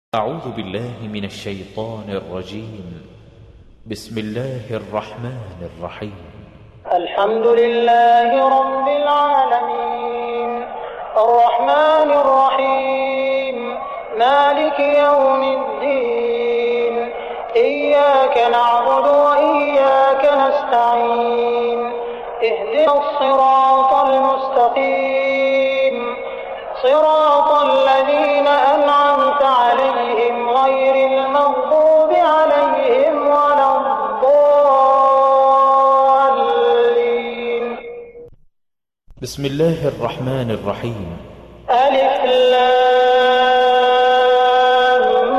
أعوذ بالله من الشيطان الرجيم. بسم الله الرحمن الرحيم. الحمد لله رب العالمين الرحمن الرحيم مالك يوم الدين إياك نعبد وإياك نستعين اهدنا الصراط المستقيم صراط الذين أنعمت عليهم غير المغضوب عليهم ولا الضالين. بسم الله الرحمن الرحيم. ألف لام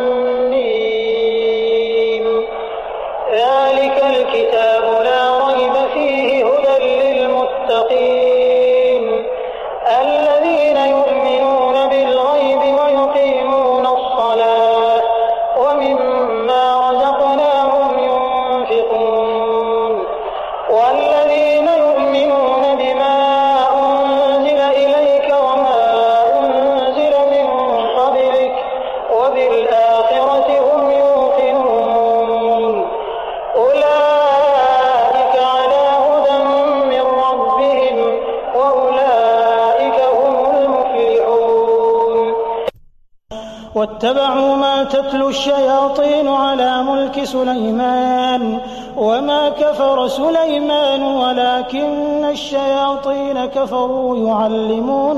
ميم ذلك الكتاب لا ريب فيه هدى للمتقين الذين يؤمنون بالغيب ويقيمون الصلاة ومما رزقناهم ينفقون والذين يؤمنون بما أنزل إليك وما أنزل من قبلك وبالآخرة هم يوقنون أولئك على هدى من ربهم وأولئك هم المفلحون. واتبعوا ما تتلو الشياطين على ملك سليمان وما كفر سليمان ولكن الشياطين كفروا يعلمون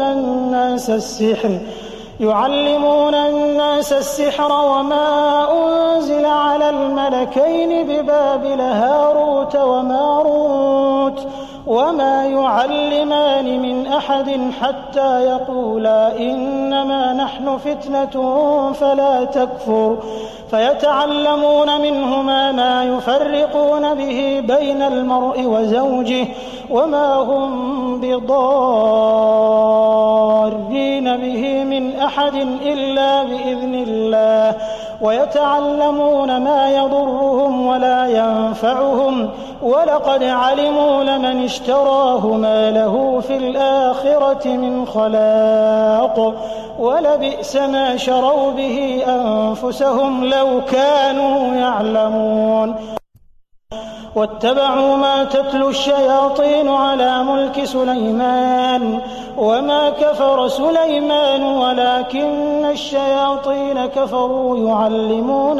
الناس السحر وما أنزل على الملكين ببابل هاروت وماروت وما يعلمان من أحد حتى يقولا إنما نحن فتنة فلا تكفر فيتعلمون منهما ما يفرقون به بين المرء وزوجه وما هم بضارين به من أحد إلا بإذن الله ويتعلمون ما يضرهم ولا ينفعهم ولقد علموا لمن اشتراه ما له في الآخرة من خلاق ولبئس ما شروا به أنفسهم لو كانوا يعلمون. واتبعوا ما تتلو الشياطين على ملك سليمان وما كفر سليمان ولكن الشياطين كفروا يعلمون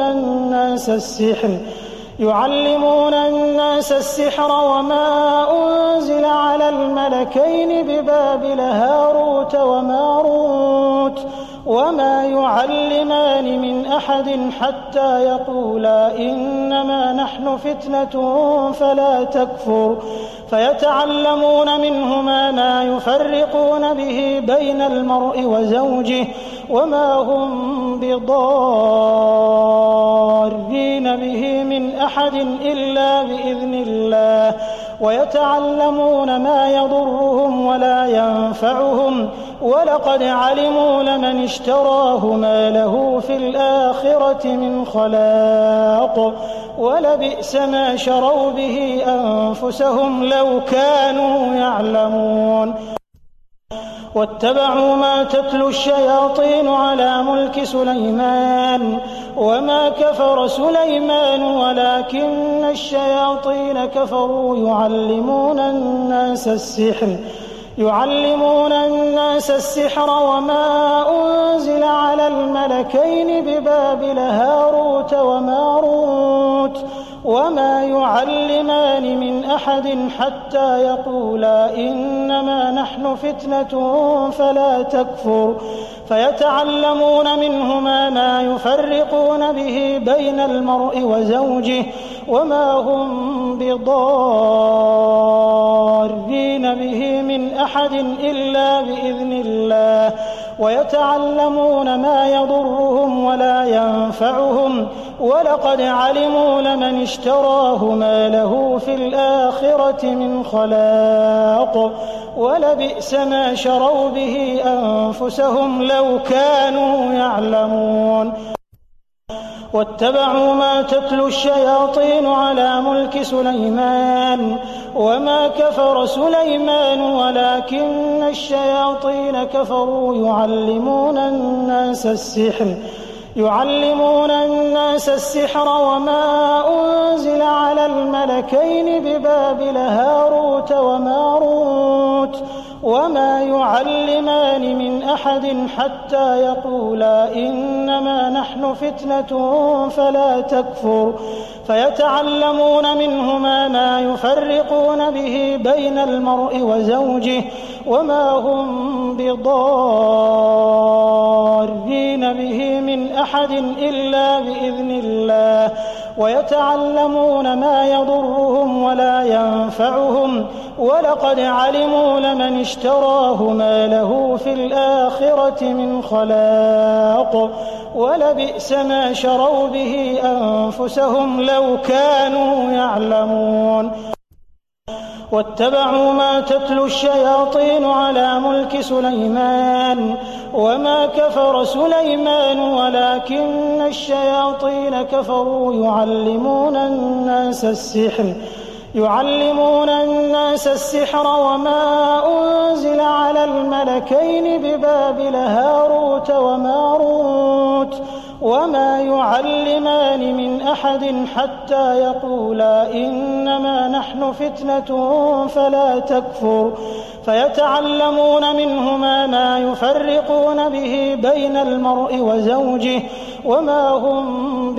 الناس السحر وما أنزل على الملكين ببابل هاروت وماروت وما يعلمان من أحد حتى يقولا إنما نحن فتنة فلا تكفر فيتعلمون منهما ما يفرقون به بين المرء وزوجه وما هم بضارين به من أحد إلا بإذن الله ويتعلمون ما يضرهم ولا ينفعهم ولقد علموا لمن اشتراه ما له في الآخرة من خلاق ولبئس ما شروا به أنفسهم لو كانوا يعلمون. واتبعوا ما تتلو الشياطين على ملك سليمان وما كفر سليمان ولكن الشياطين كفروا يعلمون الناس السحر وما أنزل على الملكين ببابل هاروت وماروت وما يعلمان من أحد حتى يقولا إنما نحن فتنة فلا تكفر فيتعلمون منهما ما يفرقون به بين المرء وزوجه وما هم بضارين به من أحد إلا بإذن الله ويتعلمون ما يضرهم ولا ينفعهم ولقد علموا لمن اشتراه ما له في الآخرة من خلاق ولبئس ما شروا به أنفسهم لو كانوا يعلمون. واتبعوا ما تتلو الشياطين على ملك سليمان وما كفر سليمان ولكن الشياطين كفروا يعلمون الناس يعلمون الناس السحر وما أنزل على الملكين ببابل هاروت وماروت وما يعلمان من أحد حتى يقولا إنما نحن فتنة فلا تكفر فيتعلمون منهما ما يفرقون به بين المرء وزوجه وما هم بضارين به من أحد إلا بإذن الله ويتعلمون ما يضرهم ولا ينفعهم ولقد علموا لمن اشتراه ما له في الآخرة من خلاق ولبئس ما شروا به أنفسهم لو كانوا يعلمون واتبعوا ما تتلو الشياطين على ملك سليمان وما كفر سليمان ولكن الشياطين كفروا يعلمون الناس السحر وما أنزل على الملكين ببابل هاروت وماروت وما يعلمان من أحد حتى يقولا إنما نحن فتنة فلا تكفر فيتعلمون منهما ما يفرقون به بين المرء وزوجه وما هم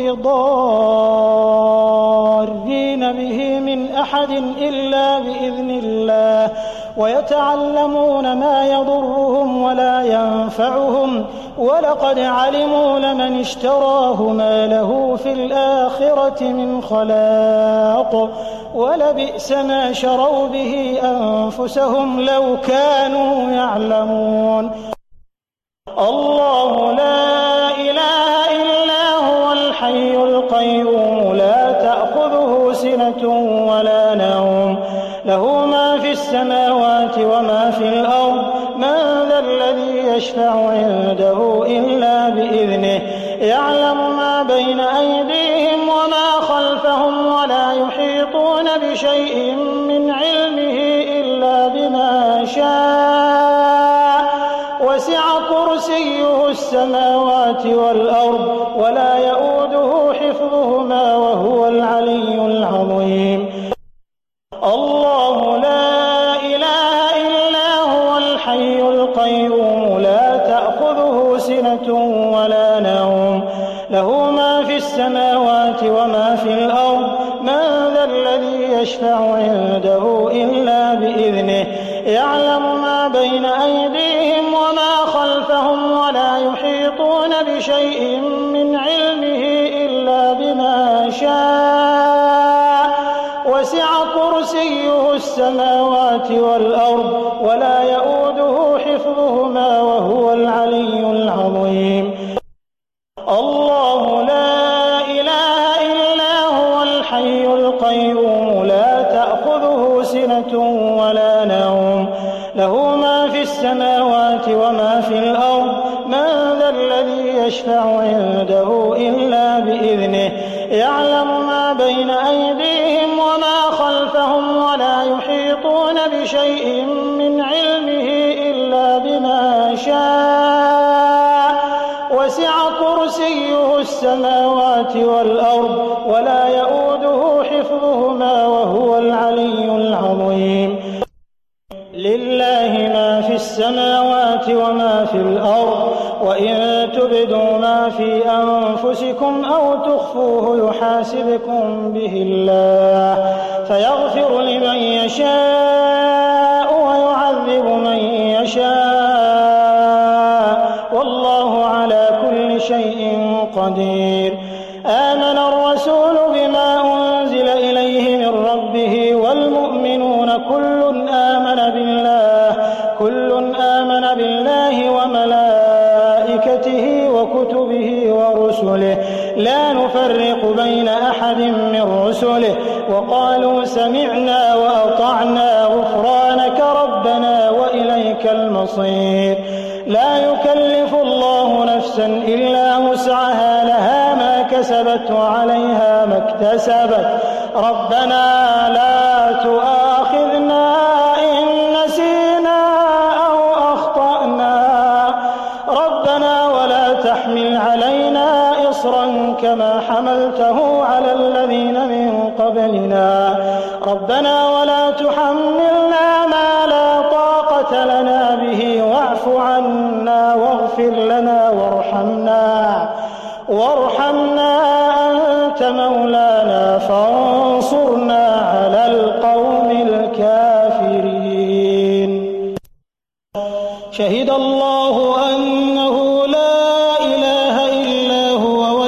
بضارين به من أحد إلا بإذن الله ويتعلمون ما يضرهم ولا ينفعهم ولقد علموا لمن اشتراه ما له في الآخرة من خلاق ولبئس ما شروا به أنفسهم لو كانوا يعلمون الله لا إله إلا هو الحي القيوم لا تأخذه سنة ولا نوم له ما في السماوات وما في الأرض من ذا الذي يشفع عنده إلا بإذنه يعلم ما بين أيديهم وما خلفهم ولا يحيطون بشيء من علمه إلا بما شاء وسع كرسيه السماوات والأرض ولا يؤوده حفظهما وهو العلي العظيم الله لا إله إلا هو الحي القيوم لا تأخذه سنة ولا نوم له ما في السماوات وما في الأرض من ذا الذي يشفع عنده إلا بإذنه يعلم ما بين أيديهم وما خلفهم ولا يحيطون بشيء من علمه إلا بما شاء وسع كرسيه السماوات والأرض ولا يؤوده حفظهما وهو العلي العظيم الله لا إله إلا هو الحي القيوم لا تأخذه سنة ولا نوم له ما في السماوات وما في الأرض من ذا الذي يشفع عنده إلا بإذنه يعلم ما بين أيديهم وما خلفهم ولا يحيطون بشيء من علمه إلا بما شاء وسع كرسيه السماوات والأرض ولا يؤوده حفظهما وهو العلي العظيم لله ما في السماوات وما في الأرض وإن تبدوا ما في أنفسكم أو تخفوه يحاسبكم به الله فيغفر لمن يشاء ويعذب من يشاء والله على كل شيء قدير آمن الرسول بما أنزل إليه من ربه والمؤمنون كل آمن بالله وملائكته وكتبه ورسله لا نفرق بين أحد من رسله وقالوا سمعنا وأطعنا غفرانك ربنا وإليك المصير لا يكلف الله نفسا إلا وسعها لها ما كسبت وعليها ما اكتسبت ربنا لا تؤاخذنا إن نسينا أو أخطأنا ربنا ولا تحمل علينا كما حملته على الذين من قبلنا ربنا ولا تحملنا ما لا طاقة لنا به واعف عنا واغفر لنا وارحمنا أنت مولانا فانصرنا على القوم الكافرين. شهد الله أنه لا إله إلا هو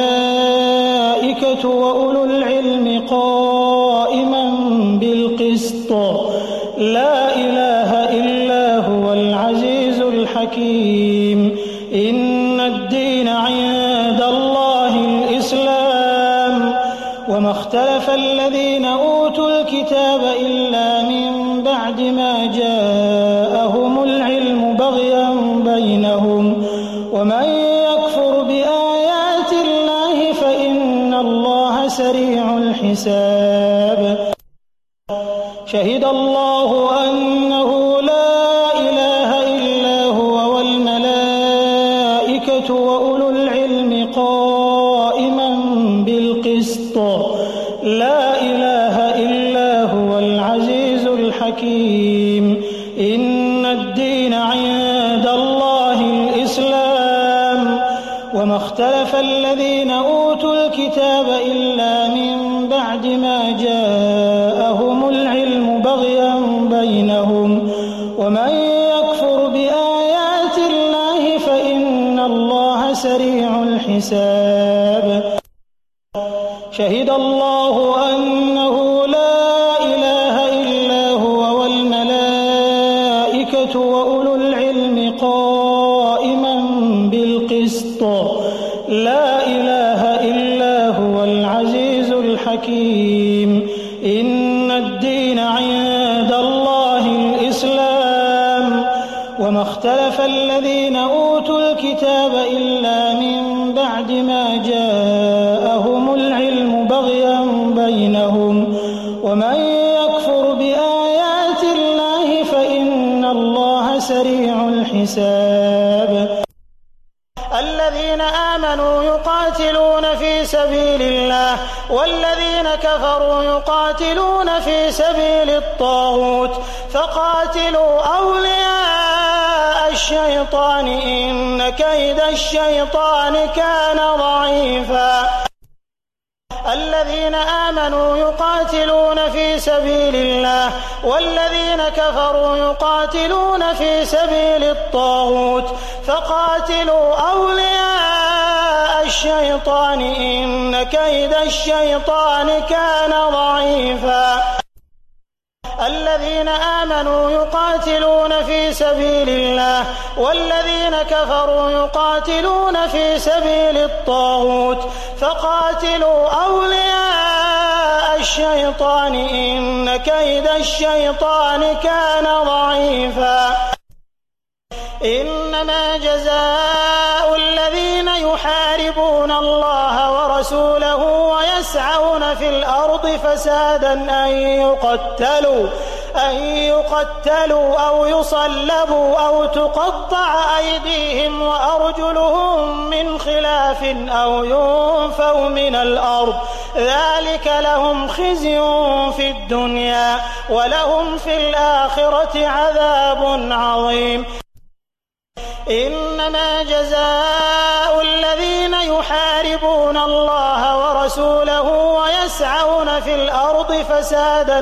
والملائكة وأولو العلم قائما بالقسط لا إله إلا هو العزيز الحكيم. إن الدين عند الله الإسلام وما اختلف الذين أوتوا الكتاب إلا من بعد ما جاءهم العلم بغيا بينهم ومن يكفر بآيات الله فإن الله سريع الحساب. شهد الله أنه لا إله إلا هو والملائكة وأولو العلم قائما بالقسط لا إله إلا هو العزيز الحكيم. إن الدين عند الله الإسلام وما اختلف الذين أوتوا الكتاب إلا من بعد ما جاءهم العلم بغيا بينهم ومن يكفر بآيات الله فإن الله سريع الحساب. شهد الله أنه لا إله إلا هو والملائكة وأولو العلم قائما بالقسط لا إله إلا هو العزيز الحكيم. إن الدين عند الله الإسلام وما اختلف الذين أوتوا الكتاب إلا من بعد ما جاءهم العلم بغيا بينهم ومن يكفر بآيات الله فإن الله سريع الحساب. الذين آمنوا يقاتلون في سبيل الله والذين كفروا يقاتلون في سبيل الطاغوت فقاتلوا أولياء الشيطان إن كيد الشيطان كان ضعيفا. الذين آمنوا يقاتلون في سبيل الله والذين كفروا يقاتلون في سبيل الطاغوت فقاتلوا أولياء الشيطان إن كيد الشيطان كان ضعيفا. الذين آمنوا يقاتلون في سبيل الله والذين كفروا يقاتلون في سبيل الطاغوت فقاتلوا أولياء الشيطان إن كيد الشيطان كان ضعيفا. إنما جزاء الذين يحاربون الله ورسوله ويسعون في الأرض فسادا أن يقتلوا أو يصلبوا أو تقطع أيديهم وأرجلهم من خلاف أو ينفوا من الأرض ذلك لهم خزي في الدنيا ولهم في الآخرة عذاب عظيم. إنما جزاء الذين يحاربون الله ورسوله ويسعون في الأرض فسادا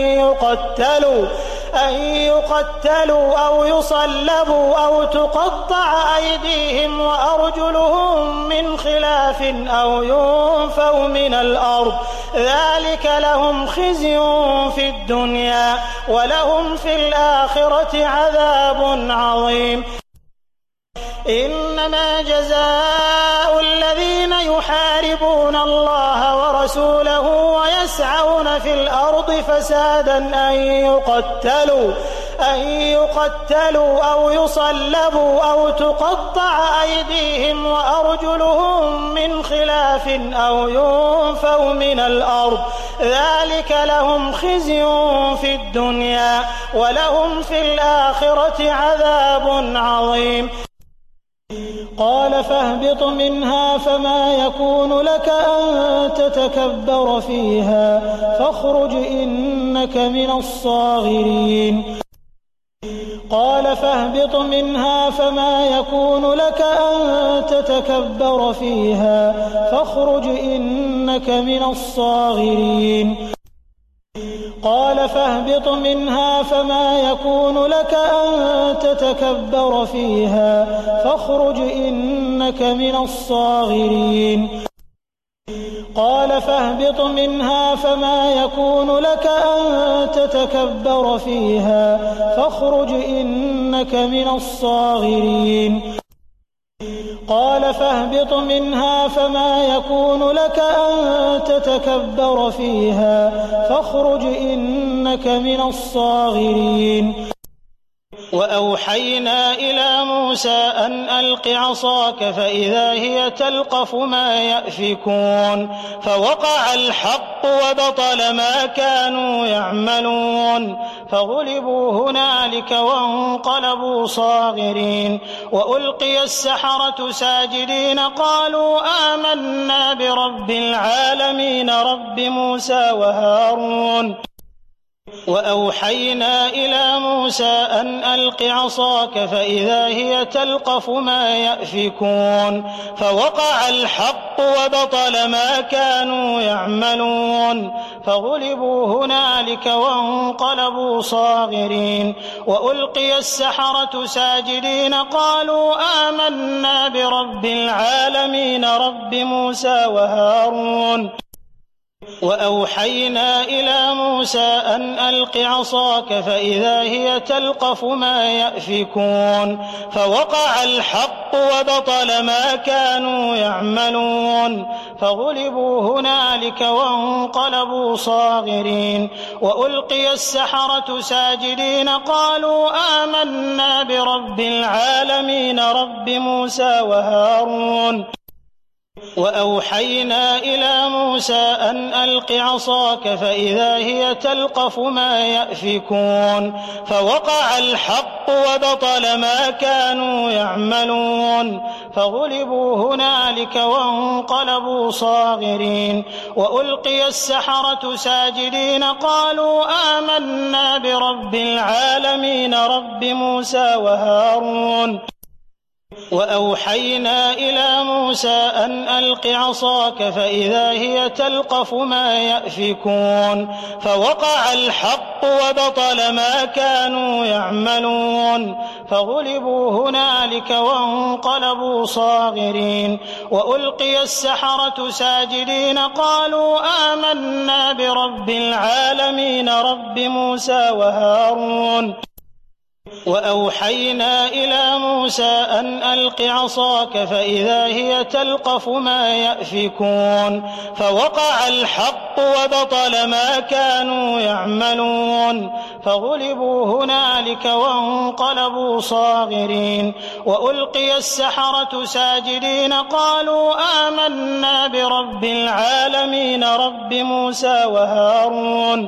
أن يقتلوا أو يصلبوا أو تقطع أيديهم وأرجلهم من خلاف أو ينفوا من الأرض ذلك لهم خزي في الدنيا ولهم في الآخرة عذاب عظيم. إنما جزاء الذين يحاربون الله ورسوله ويسعون في الأرض فسادا أن يقتلوا أو يصلبوا أو تقطع أيديهم وأرجلهم من خلاف أو ينفوا من الأرض ذلك لهم خزي في الدنيا ولهم في الآخرة عذاب عظيم. قال فاهبط منها فما يكون لك أن تتكبر فيها فاخرج إنك من الصاغرين قال فاهبط منها فما يكون لك أن تتكبر فيها فاخرج إنك من الصاغرين قال فاهبط منها فما يكون لك أن تتكبر فيها فاخرج إنك من الصاغرين قال فاهبط منها فما يكون لك أن تتكبر فيها فاخرج إنك من الصاغرين قال فاهبط منها فما يكون لك أن تتكبر فيها فاخرج إنك من الصاغرين وأوحينا إلى موسى أن ألق عصاك فإذا هي تلقف ما يأفكون فوقع الحق وبطل ما كانوا يعملون فغلبوا هنالك وانقلبوا صاغرين وألقي السحرة ساجدين قالوا آمنا برب العالمين رب موسى وهارون وأوحينا إلى موسى أن ألق عصاك فإذا هي تلقف ما يأفكون فوقع الحق وبطل ما كانوا يعملون فغلبوا هنالك وانقلبوا صاغرين وألقي السحرة ساجدين قالوا آمنا برب العالمين رب موسى وهارون وأوحينا إلى موسى أن ألق عصاك فإذا هي تلقف ما يأفكون فوقع الحق وبطل ما كانوا يعملون فغلبوا هنالك وانقلبوا صاغرين وألقي السحرة ساجدين قالوا آمنا برب العالمين رب موسى وهارون وأوحينا إلى موسى أن ألق عصاك فإذا هي تلقف ما يأفكون فوقع الحق وبطل ما كانوا يعملون فغلبوا هنالك وانقلبوا صاغرين وألقي السحرة ساجدين قالوا آمنا برب العالمين رب موسى وهارون وأوحينا إلى موسى أن ألق عصاك فإذا هي تلقف ما يأفكون فوقع الحق وبطل ما كانوا يعملون فغلبوا هنالك وانقلبوا صاغرين وألقي السحرة ساجدين قالوا آمنا برب العالمين رب موسى وهارون وأوحينا إلى موسى أن ألق عصاك فإذا هي تلقف ما يأفكون فوقع الحق وبطل ما كانوا يعملون فغلبوا هنالك وانقلبوا صاغرين وألقي السحرة ساجدين قالوا آمنا برب العالمين رب موسى وهارون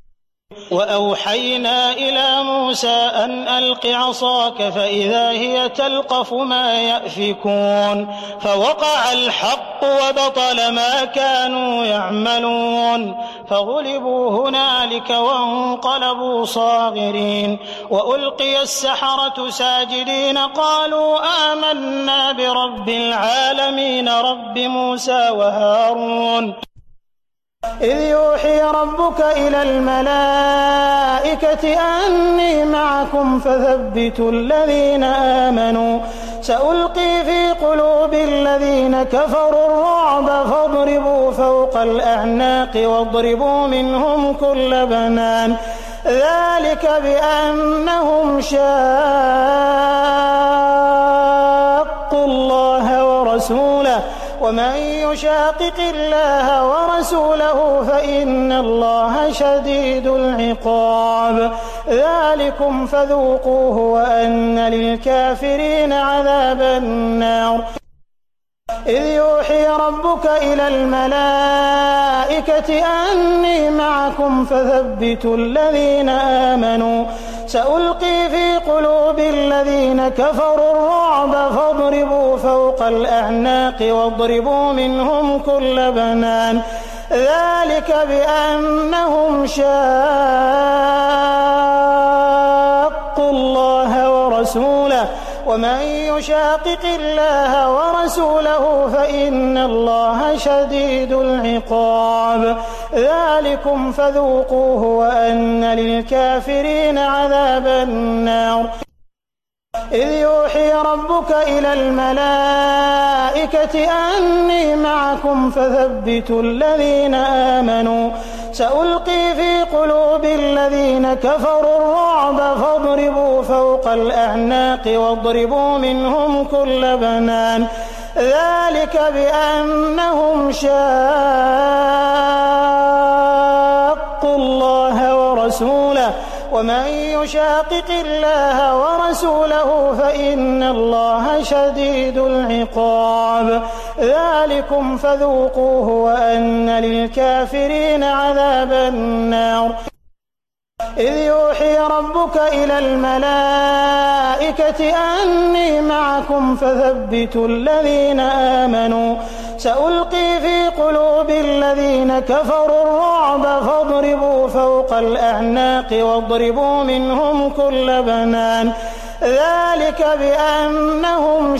وأوحينا إلى موسى أن ألق عصاك فإذا هي تلقف ما يأفكون فوقع الحق وبطل ما كانوا يعملون فغلبوا هنالك وانقلبوا صاغرين وألقي السحرة ساجدين قالوا آمنا برب العالمين رب موسى وهارون إذ يوحي ربك إلى الملائكة أني معكم فثبتوا الذين آمنوا سألقي في قلوب الذين كفروا الرعب فاضربوا فوق الأعناق واضربوا منهم كل بنان ذلك بأنهم شاقوا الله ورسوله ومن يشاقق الله ورسوله فإن الله شديد العقاب ذلكم فذوقوه وأن للكافرين عذاب النار إذ يوحي ربك إلى الملائكة أني معكم فثبتوا الذين آمنوا سألقي في قلوب الذين كفروا الرعب فاضربوا فوق الأعناق واضربوا منهم كل بنان ذلك بأنهم شاقوا الله ورسوله ومن يشاقق الله ورسوله فإن الله شديد العقاب ذلكم فذوقوه وأن للكافرين عذاب النار إذ يوحي ربك إلى الملائكة أني معكم فثبتوا الذين آمنوا سألقي في قلوب الذين كفروا الرعب فاضربوا فوق الأعناق واضربوا منهم كل بنان ذلك بأنهم شاقوا الله ورسوله ومن يشاقق الله ورسوله فإن الله شديد العقاب ذلكم فذوقوه وأن للكافرين عذاب النار إذ يوحي ربك إلى الملائكة أني معكم فثبتوا الذين آمنوا سألقي في قلوب الذين كفروا الرعب فاضربوا فوق الأعناق واضربوا منهم كل بنان ذلك بأنهم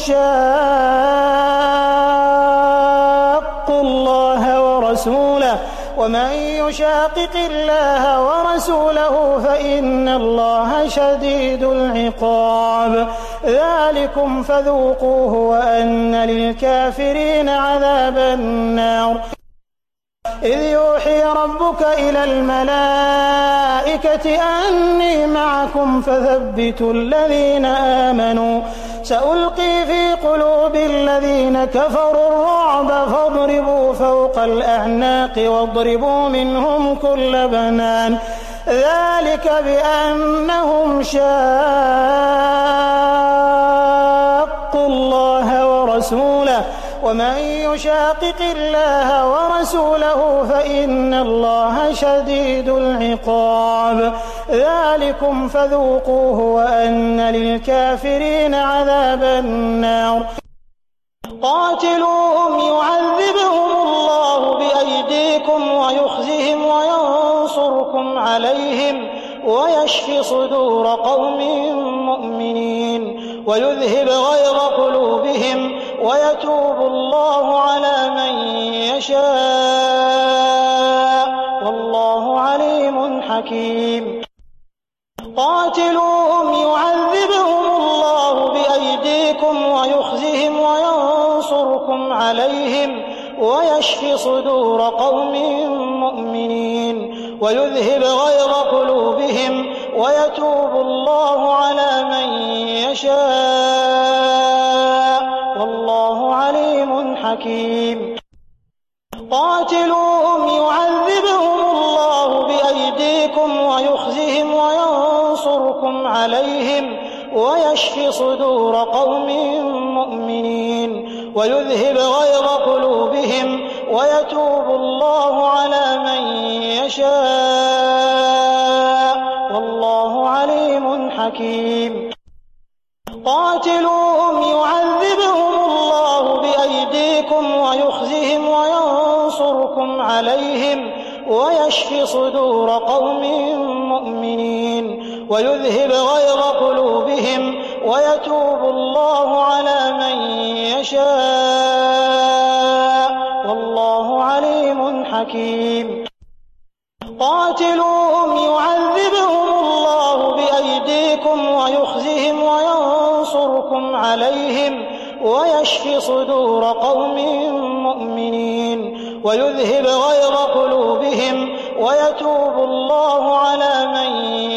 شاقوا الله ورسوله ومن يشاقق الله ورسوله فإن الله شديد العقاب ذلكم فذوقوه وأن للكافرين عذاب النار إذ يوحي ربك إلى الملائكة أني معكم فثبتوا الذين آمنوا سألقي في قلوب الذين كفروا الرعب فاضربوا فوق الأعناق واضربوا منهم كل بنان ذلك بأنهم شاقوا الله ورسوله ومن يشاقق الله ورسوله فإن الله شديد العقاب ذلكم فذوقوه وأن للكافرين عذاب النار قاتلوهم يعذبهم الله بأيديكم ويخزهم وينصركم عليهم ويشفي صدور قوم مؤمنين ويذهب غيظ قلوبهم ويتوب الله على من يشاء والله عليم حكيم قاتلوهم يعذبهم الله بأيديكم ويخزهم وينصركم عليهم ويشفي صدور قوم مؤمنين ويذهب غيظ قلوبهم ويتوب الله على من يشاء والله عليم حكيم قاتلوهم يعذبهم الله بأيديكم ويخزهم وينصركم عليهم ويشفي صدور قوم مؤمنين ويذهب غيظ قلوبهم ويتوب الله على من يشاء والله عليم حكيم قاتلوهم يعذبهم الله بأيديكم ويخزهم وينصركم عليهم ويشفي صدور قوم مؤمنين ويذهب غيظ قلوبهم ويتوب الله على من يشاء والله عليم حكيم قاتلوهم يعذبهم الله بأيديكم ويخزهم وينصركم عليهم ويشفي صدور قوم مؤمنين ويذهب غيظ قلوبهم ويتوب الله على من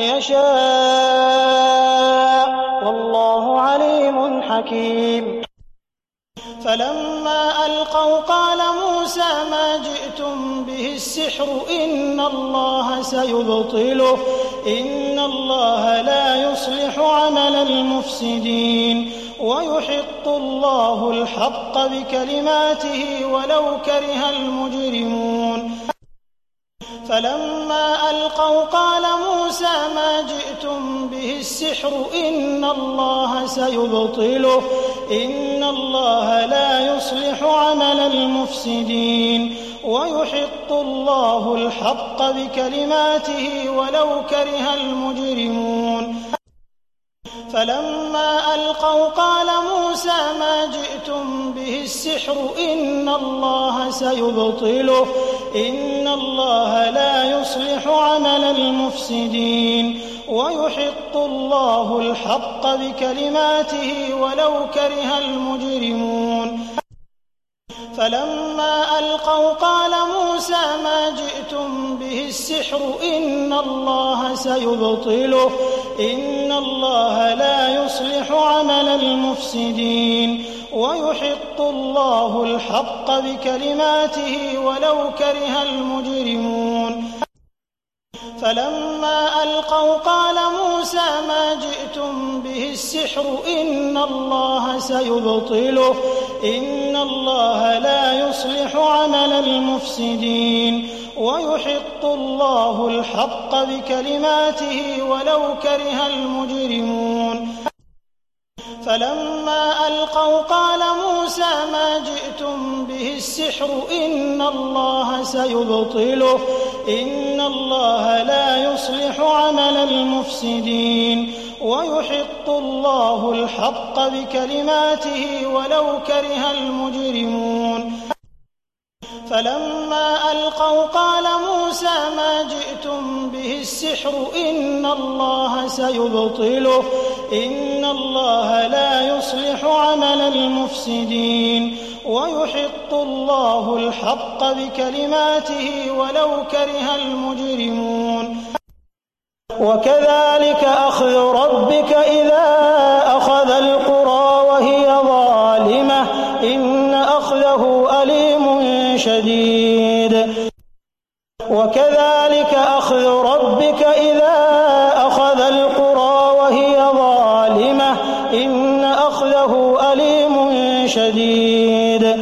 يشاء والله عليم حكيم فلما ألقوا قال موسى ما جئتم به السحر إن الله سيبطله إن الله لا يصلح عمل المفسدين ويحق الله الحق بكلماته ولو كره المجرمون فلما ألقوا قال موسى ما جئتم به السحر إن الله سيبطله إن إن الله لا يصلح عمل المفسدين ويحق الله الحق بكلماته ولو كره المجرمون فلما ألقوا قال موسى ما جئتم به السحر إن الله سيبطله إن الله لا يصلح عمل المفسدين ويحق الله الحق بكلماته ولو كره المجرمون فلما ألقوا قال موسى ما جئتم به السحر إن الله سيبطله إن الله لا يصلح عمل المفسدين ويحق الله الحق بكلماته ولو كره المجرمون فلما ألقوا قال موسى ما جئتم به السحر إن الله سيبطله إن الله لا يصلح عمل المفسدين ويحق الله الحق بكلماته ولو كره المجرمون فلما ألقوا قال موسى ما جئتم به السحر إن الله سيبطله إن الله لا يصلح عمل المفسدين ويحق الله الحق بكلماته ولو كره المجرمون فلما ألقوا قال موسى ما جئتم به السحر إن الله سيبطله إن الله لا يصلح عمل المفسدين ويحق الله الحق بكلماته ولو كره المجرمون وكذلك أخذ ربك إذا أخذ القرى وهي ظالمة إن أخذه أليم شديد وكذلك أخذ ربك إذا أخذ القرى وهي ظالمة إن أخذه أليم شديد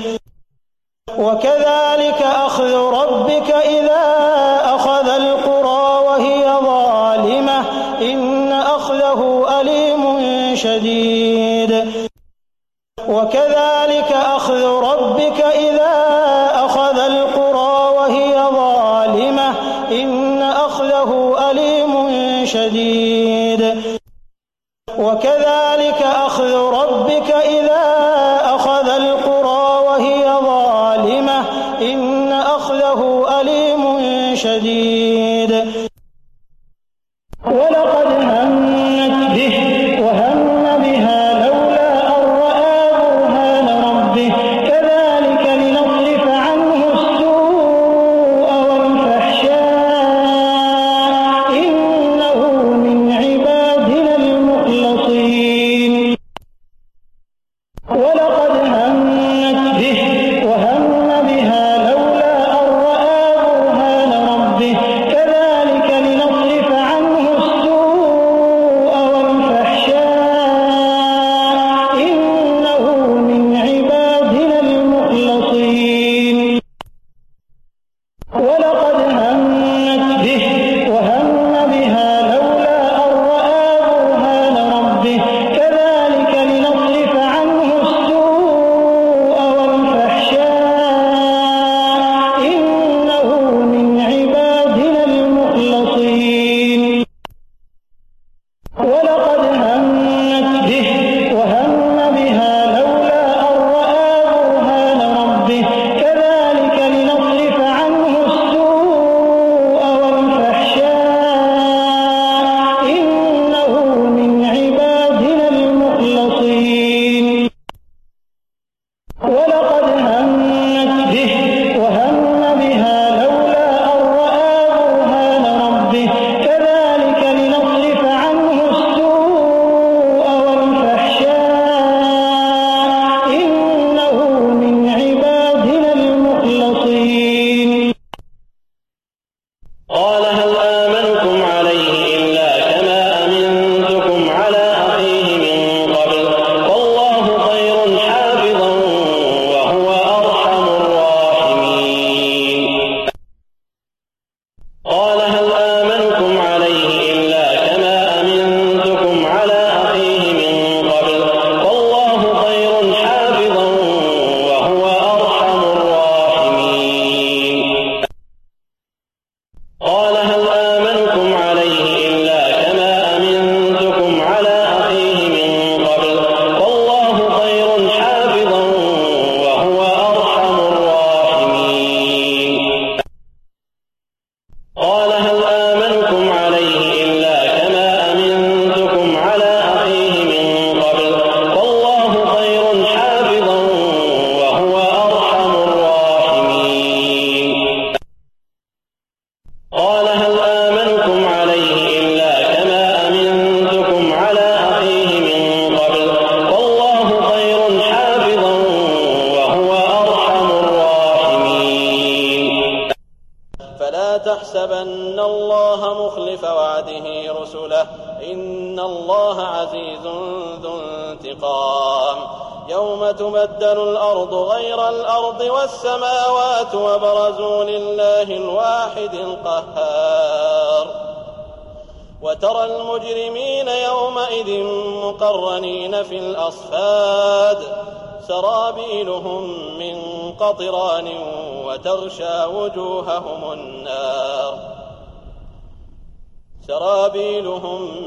وكذلك أخذ ربك إذا أخذ القرى وهي ظالمة إن أخذه أليم شديد وكذلك أخذ ربك إذا أخذ القرى وهي ظالمة إن أخذه أليم شديد وكذلك أخذ ربك إذا أخذ القرى وهي ظالمة إن أخذه أليم شديد ولقد همت به وهم بها لولا أن رأى برهان ربه كذلك لنصرف عنه السوء والفحشاء إنه من عبادنا المخلصين ولقد همت به وهم بها لولا أن رأى برهان ربه كذلك لنصرف عنه السوء والفحشاء إنه من عبادنا المخلصين ولقد همت به وهم بها لولا أن رأى برهان ربه كذلك لنصرف عنه السوء تحسبن الله مخلف وعده رسله إن الله عزيز ذو انتقام يوم تبدل الأرض غير الأرض والسماوات وبرزوا لله الواحد القهار وترى المجرمين يومئذ مقرنين في الأصفاد سرابيلهم من قطران وتغشى وجوههم النار سرابيلهم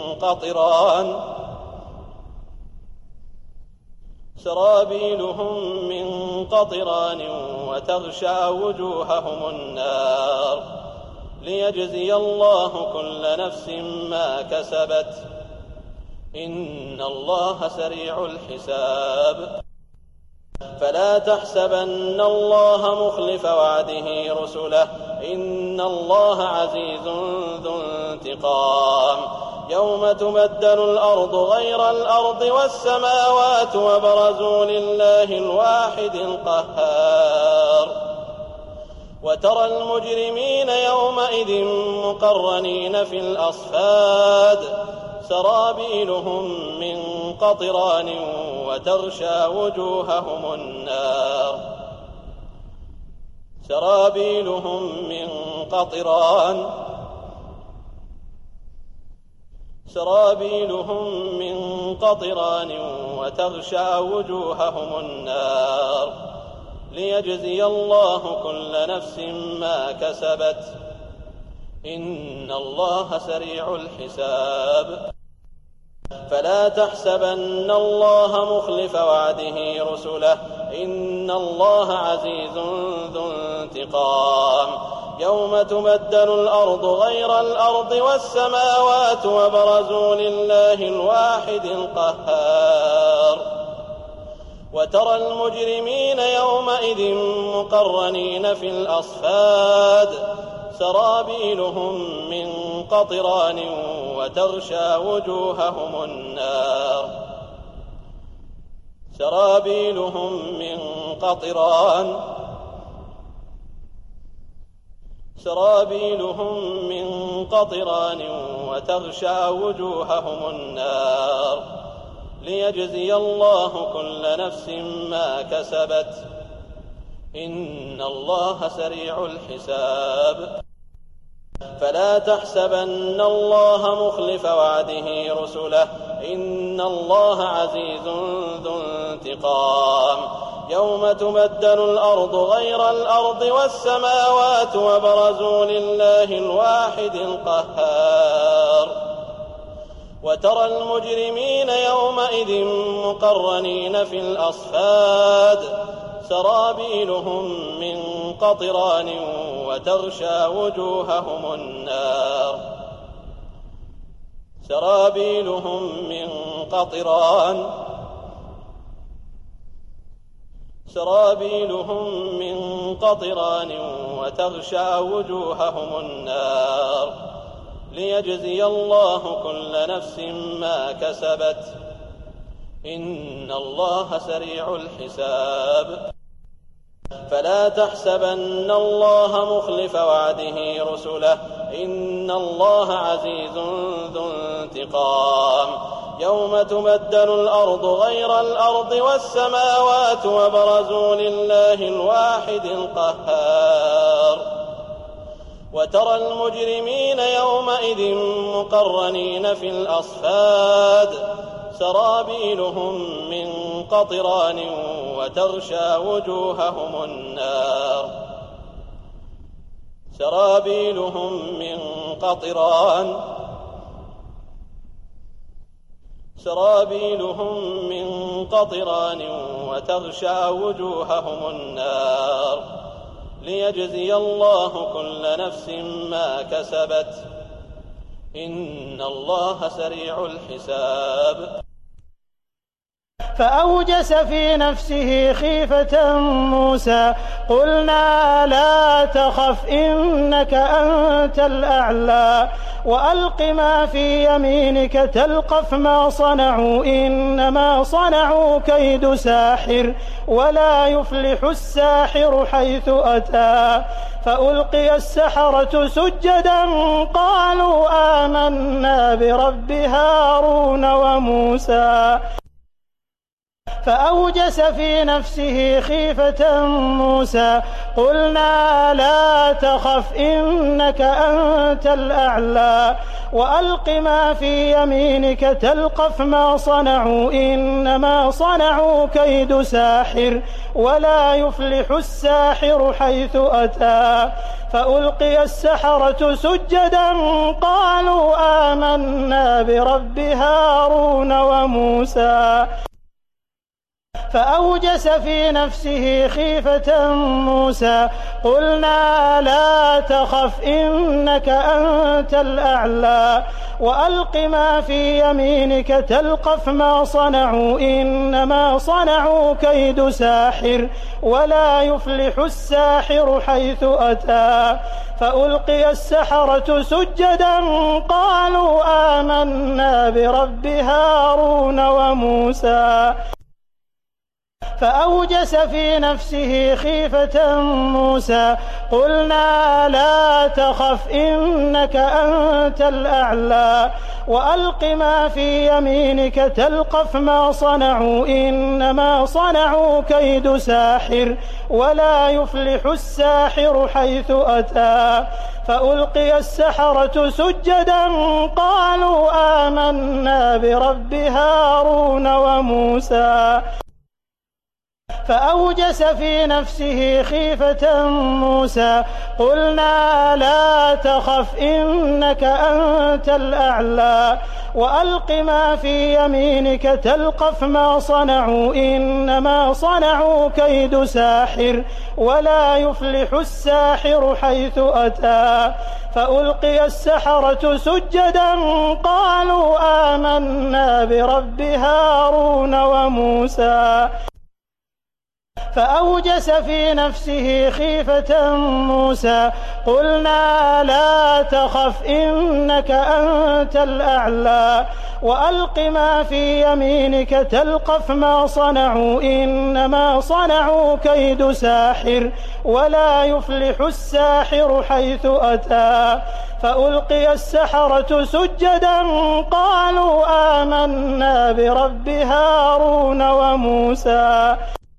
من قطران وتغشى وجوههم النار ليجزي الله كل نفس ما كسبت إن الله سريع الحساب فلا تحسبن الله مخلف وعده رسله إن الله عزيز ذو انتقام يوم تبدل الأرض غير الأرض والسماوات وبرزوا لله الواحد القهار وترى المجرمين يومئذ مقرنين في الأصفاد سرابيلهم من قطران وتغشى وجوههم النار سرابيلهم من قطران وتغشى وجوههم النار ليجزي الله كل نفس ما كسبت إن الله سريع الحساب فلا تحسبن الله مخلف وعده رسله إن الله عزيز ذو انتقام يوم تبدل الأرض غير الأرض والسماوات وبرزوا لله الواحد القهار وترى المجرمين يومئذ مقرنين في الأصفاد سرابيلهم من قطران وتغشى وجوههم النار سرابيلهم من قطران وتغشى وجوههم النار ليجزي الله كل نفس ما كسبت إن الله سريع الحساب فلا تحسبن الله مخلف وعده رسله إن الله عزيز ذو انتقام يوم تبدل الأرض غير الأرض والسماوات وبرزوا لله الواحد القهار وترى المجرمين يومئذ مقرنين في الأصفاد سرابيلهم من قطران وتغشى وجوههم النار سرابيلهم من قطران وتغشى وجوههم النار ليجزي الله كل نفس ما كسبت إن الله سريع الحساب فلا تحسبن الله مخلف وعده رسله إن الله عزيز ذو انتقام يوم تبدل الأرض غير الأرض والسماوات وبرزوا لله الواحد القهار وترى المجرمين يومئذ مقرنين في الأصفاد سرابيلهم من قطران وتغشى وجوههم النار سرابيلهم من قطران وتغشى وجوههم النار ليجزي الله كل نفس ما كسبت إن الله سريع الحساب فأوجس في نفسه خيفة موسى قلنا لا تخف إنك أنت الأعلى وألق ما في يمينك تلقف ما صنعوا إنما صنعوا كيد ساحر ولا يفلح الساحر حيث أتى فألقي السحرة سجدا قالوا آمنا برب هارون وموسى فأوجس في نفسه خيفة موسى قلنا لا تخف إنك أنت الأعلى وألق ما في يمينك تلقف ما صنعوا إنما صنعوا كيد ساحر ولا يفلح الساحر حيث أتى فألقي السحرة سجدا قالوا آمنا برب هارون وموسى فأوجس في نفسه خيفة موسى قلنا لا تخف إنك أنت الأعلى وألق ما في يمينك تلقف ما صنعوا إنما صنعوا كيد ساحر ولا يفلح الساحر حيث أتى فألقي السحرة سجدا قالوا آمنا برب هارون وموسى فأوجس في نفسه خيفة موسى قلنا لا تخف إنك أنت الأعلى وألق ما في يمينك تلقف ما صنعوا إنما صنعوا كيد ساحر ولا يفلح الساحر حيث أتى فألقي السحرة سجدا قالوا آمنا برب هارون وموسى فأوجس في نفسه خيفة موسى قلنا لا تخف إنك أنت الأعلى وألق ما في يمينك تلقف ما صنعوا إنما صنعوا كيد ساحر ولا يفلح الساحر حيث أتى فألقي السحرة سجدا قالوا آمنا برب هارون وموسى فأوجس في نفسه خيفة موسى قلنا لا تخف إنك أنت الأعلى وألق ما في يمينك تلقف ما صنعوا إنما صنعوا كيد ساحر ولا يفلح الساحر حيث أتى فألقي السحرة سجدا قالوا آمنا برب هارون وموسى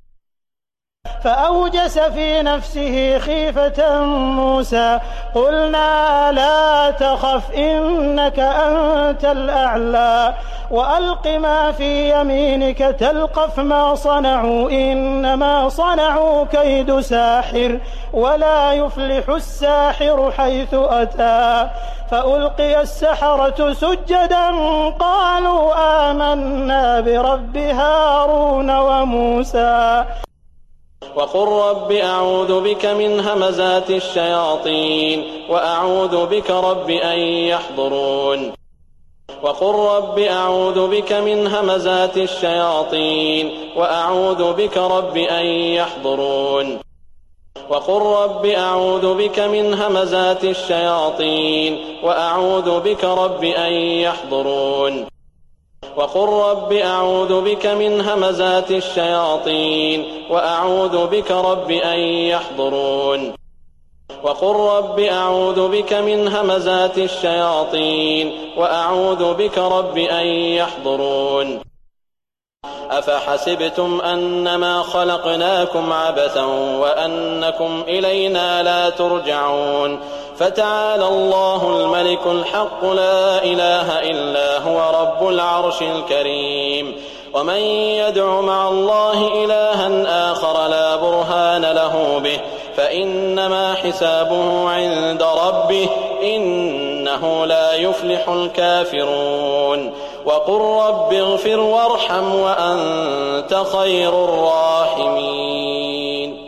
فأوجس في نفسه خيفة موسى قلنا لا تخف إنك أنت الأعلى وألق ما في يمينك تلقف ما صنعوا إنما صنعوا كيد ساحر ولا يفلح الساحر حيث أتى فألقي السحرة سجدا قالوا آمنا برب هارون وموسى وقل رب أعوذ بك من همزات الشياطين وأعوذ بك رب أن يحضرون وقل رب أعوذ بك من همزات الشياطين وأعوذ بك رب أن يحضرون وقل رب أعوذ بك من همزات الشياطين وأعوذ بك رب أن يحضرون وقل رب أعوذ بك من همزات الشياطين وأعوذ بك رب أن يحضرون وقل رب أعوذ بك من همزات الشياطين وأعوذ بك رب أن يحضرون أفحسبتم أنما خلقناكم عبثا وأنكم إلينا لا ترجعون فتعالى الله الملك الحق لا إله إلا هو رب العرش الكريم ومن يدع مع الله إلها آخر لا برهان له به فإنما حسابه عند ربه إنه لا يفلح الكافرون وقل رب اغفر وارحم وأنت خير الراحمين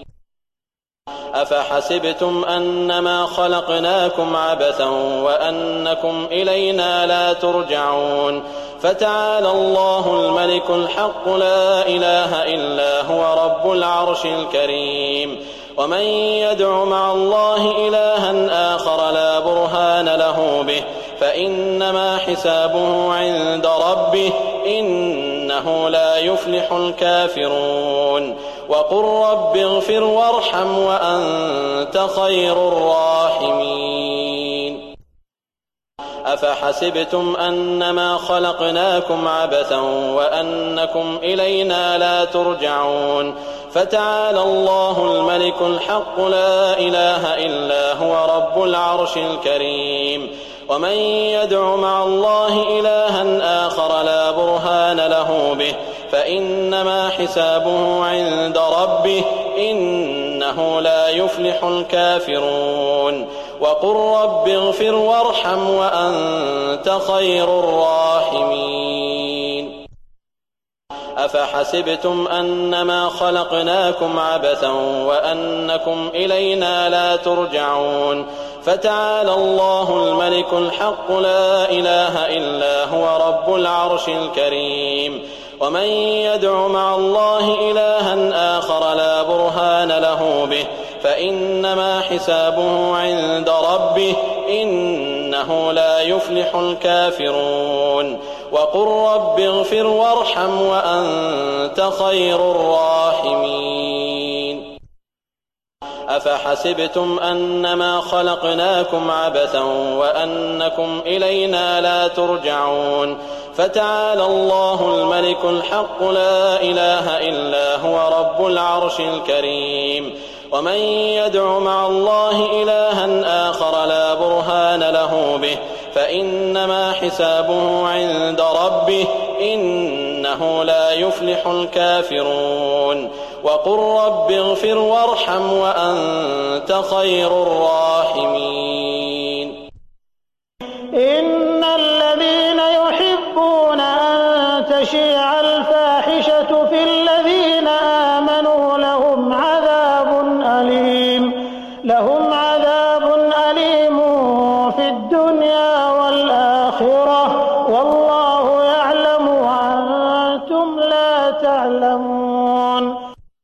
أفحسبتم أنما خلقناكم عبثا وأنكم إلينا لا ترجعون فتعالى الله الملك الحق لا إله إلا هو رب العرش الكريم. ومن يدع مع الله إلها آخر لا برهان له به فإنما حسابه عند ربه إنه لا يفلح الكافرون. وقل رب اغفر وارحم وأنت خير الراحمين. أفحسبتم أنما خلقناكم عبثا وأنكم إلينا لا ترجعون فتعالى الله الملك الحق لا إله إلا هو رب العرش الكريم. ومن يدع مع الله إلها آخر لا برهان له به فإنما حسابه عند ربه إنه لا يفلح الكافرون. وقل رب اغفر وارحم وأنت خير الراحمين. أفحسبتم أنما خلقناكم عبثا وأنكم إلينا لا ترجعون فتعالى الله الملك الحق لا إله إلا هو رب العرش الكريم. ومن يدع مع الله إلها آخر لا برهان له به فإنما حسابه عند ربه إنه لا يفلح الكافرون. وقل رب اغفر وارحم وأنت خير الراحمين. أفحسبتم أنما خلقناكم عبثا وأنكم إلينا لا ترجعون فتعالى الله الملك الحق لا إله إلا هو رب العرش الكريم. ومن يدع مع الله إلها آخر لا برهان له به فإنما حسابه عند ربه إنه لا يفلح الكافرون. وقل رب اغفر وارحم وأنت خير الراحمين. إن الذين يحبون أن تشيع الفاحشة في الذين آمنوا لهم عذاب أليم في الدنيا والآخرة والله يعلم وأنتم لا تعلمون.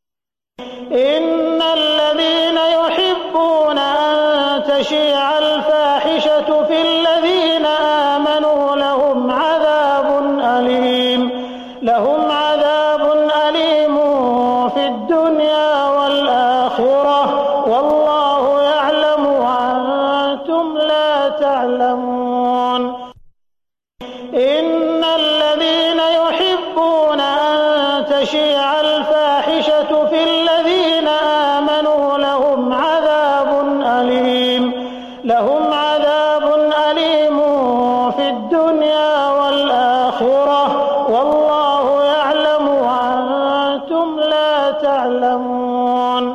إن الذين يحبون أن تشيع الفاحشة في الذين آمنوا لهم عذاب أليم في الدنيا والآخرة والله يعلم وأنتم لا تعلمون. إن الذين يحبون أن تشيع الفاحشة في الذين آمنوا لهم عذاب أليم في الدنيا والآخرة والله يعلم وأنتم لا تعلمون.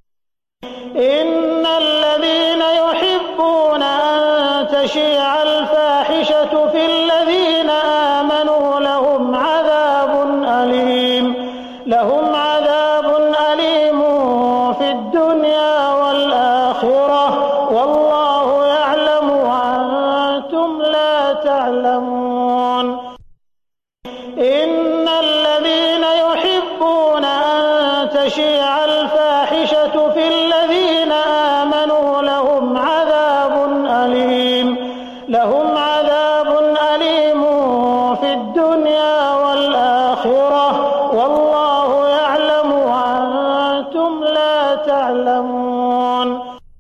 إن الذين يحبون أن تشيع الفاحشة في الذين آمنوا لهم عذاب أليم في الدنيا والآخرة والله يعلم وأنتم لا تعلمون. إن الذين يحبون أن تشيع الفاحشة في الذين آمنوا لهم عذاب أليم في الدنيا والآخرة والله يعلم وأنتم لا تعلمون.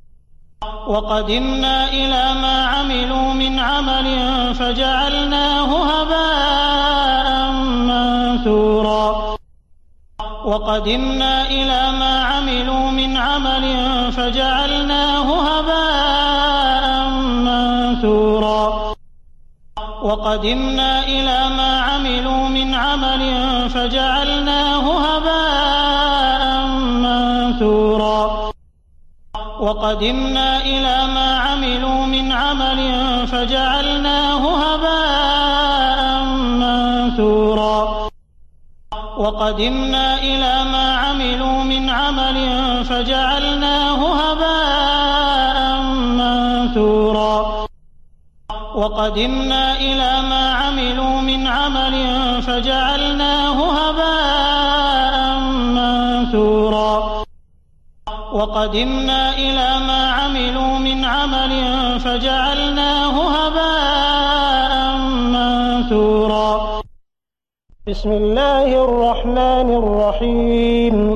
وقدمنا إلى ما عملوا من عمل فجعلناه هباء منثورا. وقدمنا إلى ما عملوا من عمل فجعلناه هباء منثورا. وقدمنا إلى ما عملوا من عمل فجعلناه هباء منثورا. وقدمنا إلى ما عملوا من عمل فجعلناه هباء منثورا. وقدمنا إلى ما عملوا من عمل فجعلناه هباء منثورا. وقدمنا إلى ما عملوا من عمل فجعلناه هباء منثورا وقدمنا إلى ما عملوا من عمل فجعلناه هباء منثورا. بسم الله الرحمن الرحيم.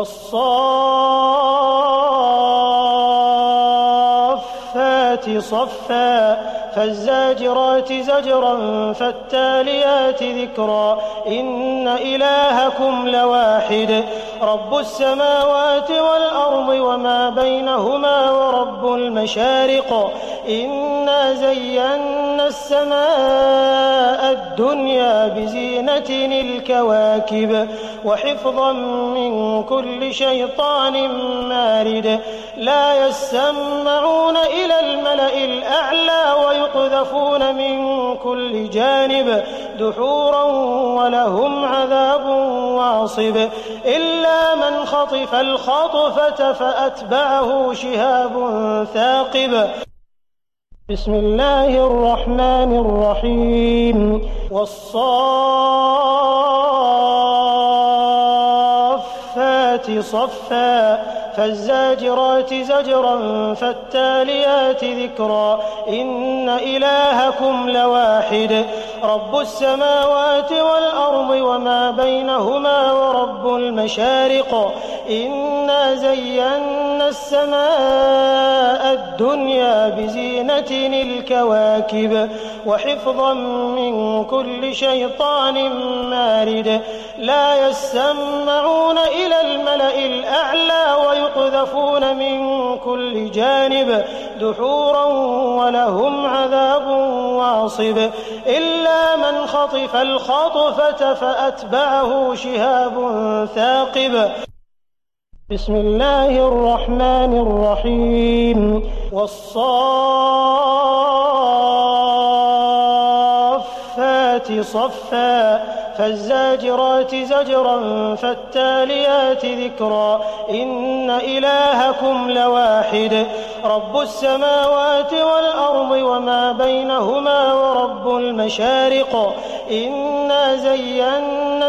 والصافات صفا فالزاجرات زجرا فالتاليات ذكرا إن إلهكم لواحد رب السماوات والأرض وما بينهما ورب المشارق إنا زينا السماء الدنيا بزينة الكواكب وحفظا من كل شيطان مارد لا يسمعون إلى الملأ الأعلى ويقذفون من كل جانب دحورا ولهم عذاب واصب إلا من خطف الخطفة فأتبعه شهاب ثاقب. بسم الله الرحمن الرحيم. والصافات صفا فالزاجرات زجرا فالتاليات ذكرا إن إلهكم لواحد رب السماوات والأرض وما بينهما ورب المشارق إنا زينا السماء الدنيا بزينة الكواكب وحفظا من كل شيطان مارد لا يسمعون إلى الملأ الأعلى ويقذفون من كل جانب دحورا ولهم عذاب واصب إلا من خطف الخطفة فأتبعه شهاب ثاقب. بسم الله الرحمن الرحيم. والصافات صفا فالزاجرات زجرا فالتاليات ذكرا إن إلهكم لواحد رب السماوات والأرض وما بينهما ورب المشارق إنا زينا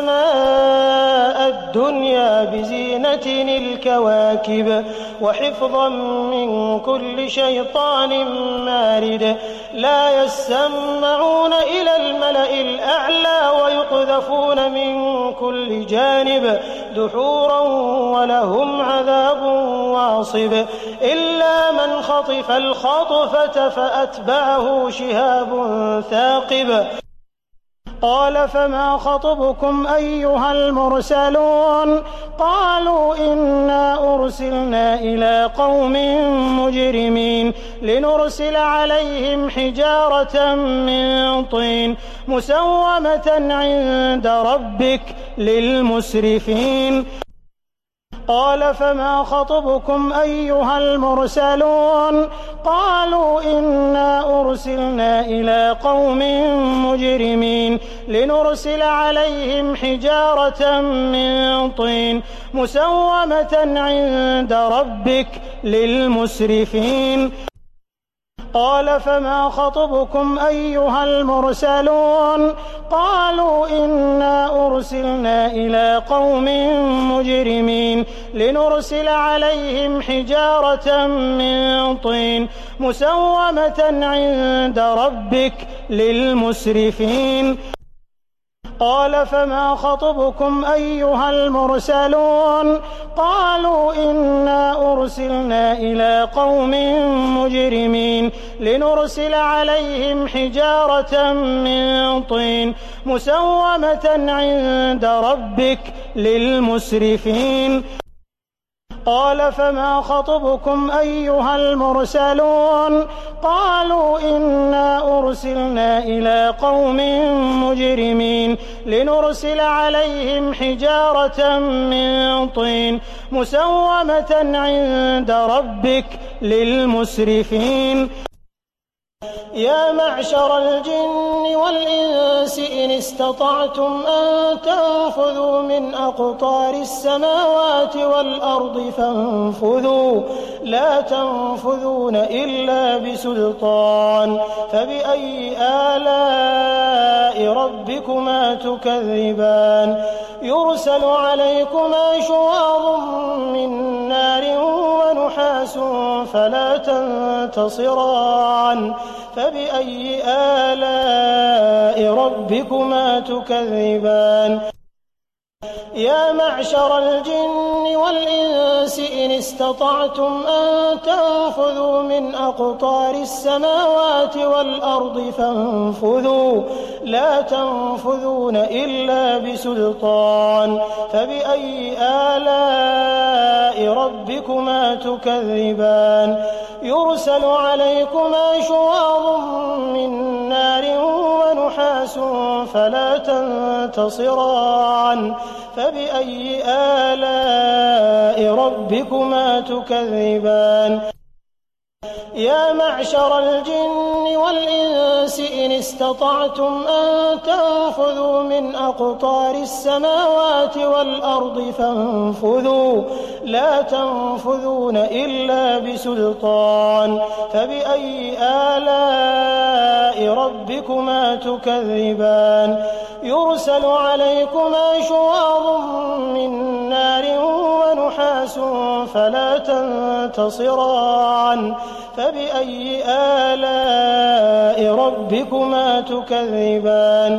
السماء الدنيا بزينة الكواكب وحفظا من كل شيطان مارد لا يسمعون إلى الملأ الأعلى ويقذفون من كل جانب دحورا ولهم عذاب واصب إلا من خطف الخطفة فأتبعه شهاب ثاقب. قال فما خطبكم أيها المرسلون قالوا إنا أرسلنا إلى قوم مجرمين لنرسل عليهم حجارة من طين مسومة عند ربك للمسرفين. قال فما خطبكم أيها المرسلون قالوا إنا أرسلنا إلى قوم مجرمين لنرسل عليهم حجارة من طين مسومة عند ربك للمسرفين. قال فما خطبكم أيها المرسلون قالوا إنا أرسلنا إلى قوم مجرمين لنرسل عليهم حجارة من طين مسومة عند ربك للمسرفين. قال فما خطبكم أيها المرسلون قالوا إنا أرسلنا إلى قوم مجرمين لنرسل عليهم حجارة من طين مسومة عند ربك للمسرفين. قال فما خطبكم أيها المرسلون قالوا إنا أرسلنا إلى قوم مجرمين لنرسل عليهم حجارة من طين مسومة عند ربك للمسرفين. يا معشر الجن والإنس إن استطعتم أن تنفذوا من أقطار السماوات والأرض فانفذوا لا تنفذون إلا بسلطان فبأي آلاء ربكما تكذبان يرسل عليكما شواظ من نار ونحاس فلا تنتصران فبأي آلاء ربكما تكذبان يا معشر الجن والإنس إن استطعتم أن تنفذوا من أقطار السماوات والأرض فانفذوا لا تنفذون إلا بسلطان فبأي آلاء ربكما تكذبان يرسل عليكما شواظ من نار ونحاس فلا تنتصران فبأي آلاء ربكما تكذبان يا معشر الجن والإنس إن استطعتم أن تنفذوا من أقطار السماوات والأرض فانفذوا لا تنفذون إلا بسلطان فبأي آلاء ربكما تكذبان يرسل عليكما شواظ من نار ونحاس فلا تنتصران فبأي آلاء ربكما تكذبان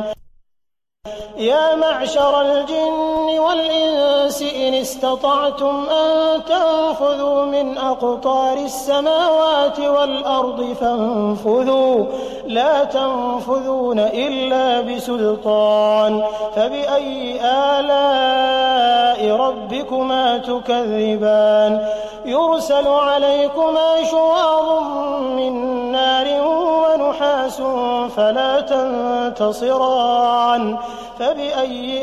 يا معشر الجن والإنس إن استطعتم أن تنفذوا من أقطار السماوات والأرض فانفذوا لا تنفذون إلا بسلطان فبأي آلاء ربكما تكذبان يرسل عليكما شواظ من نار ونحاس فلا تنتصران فبأي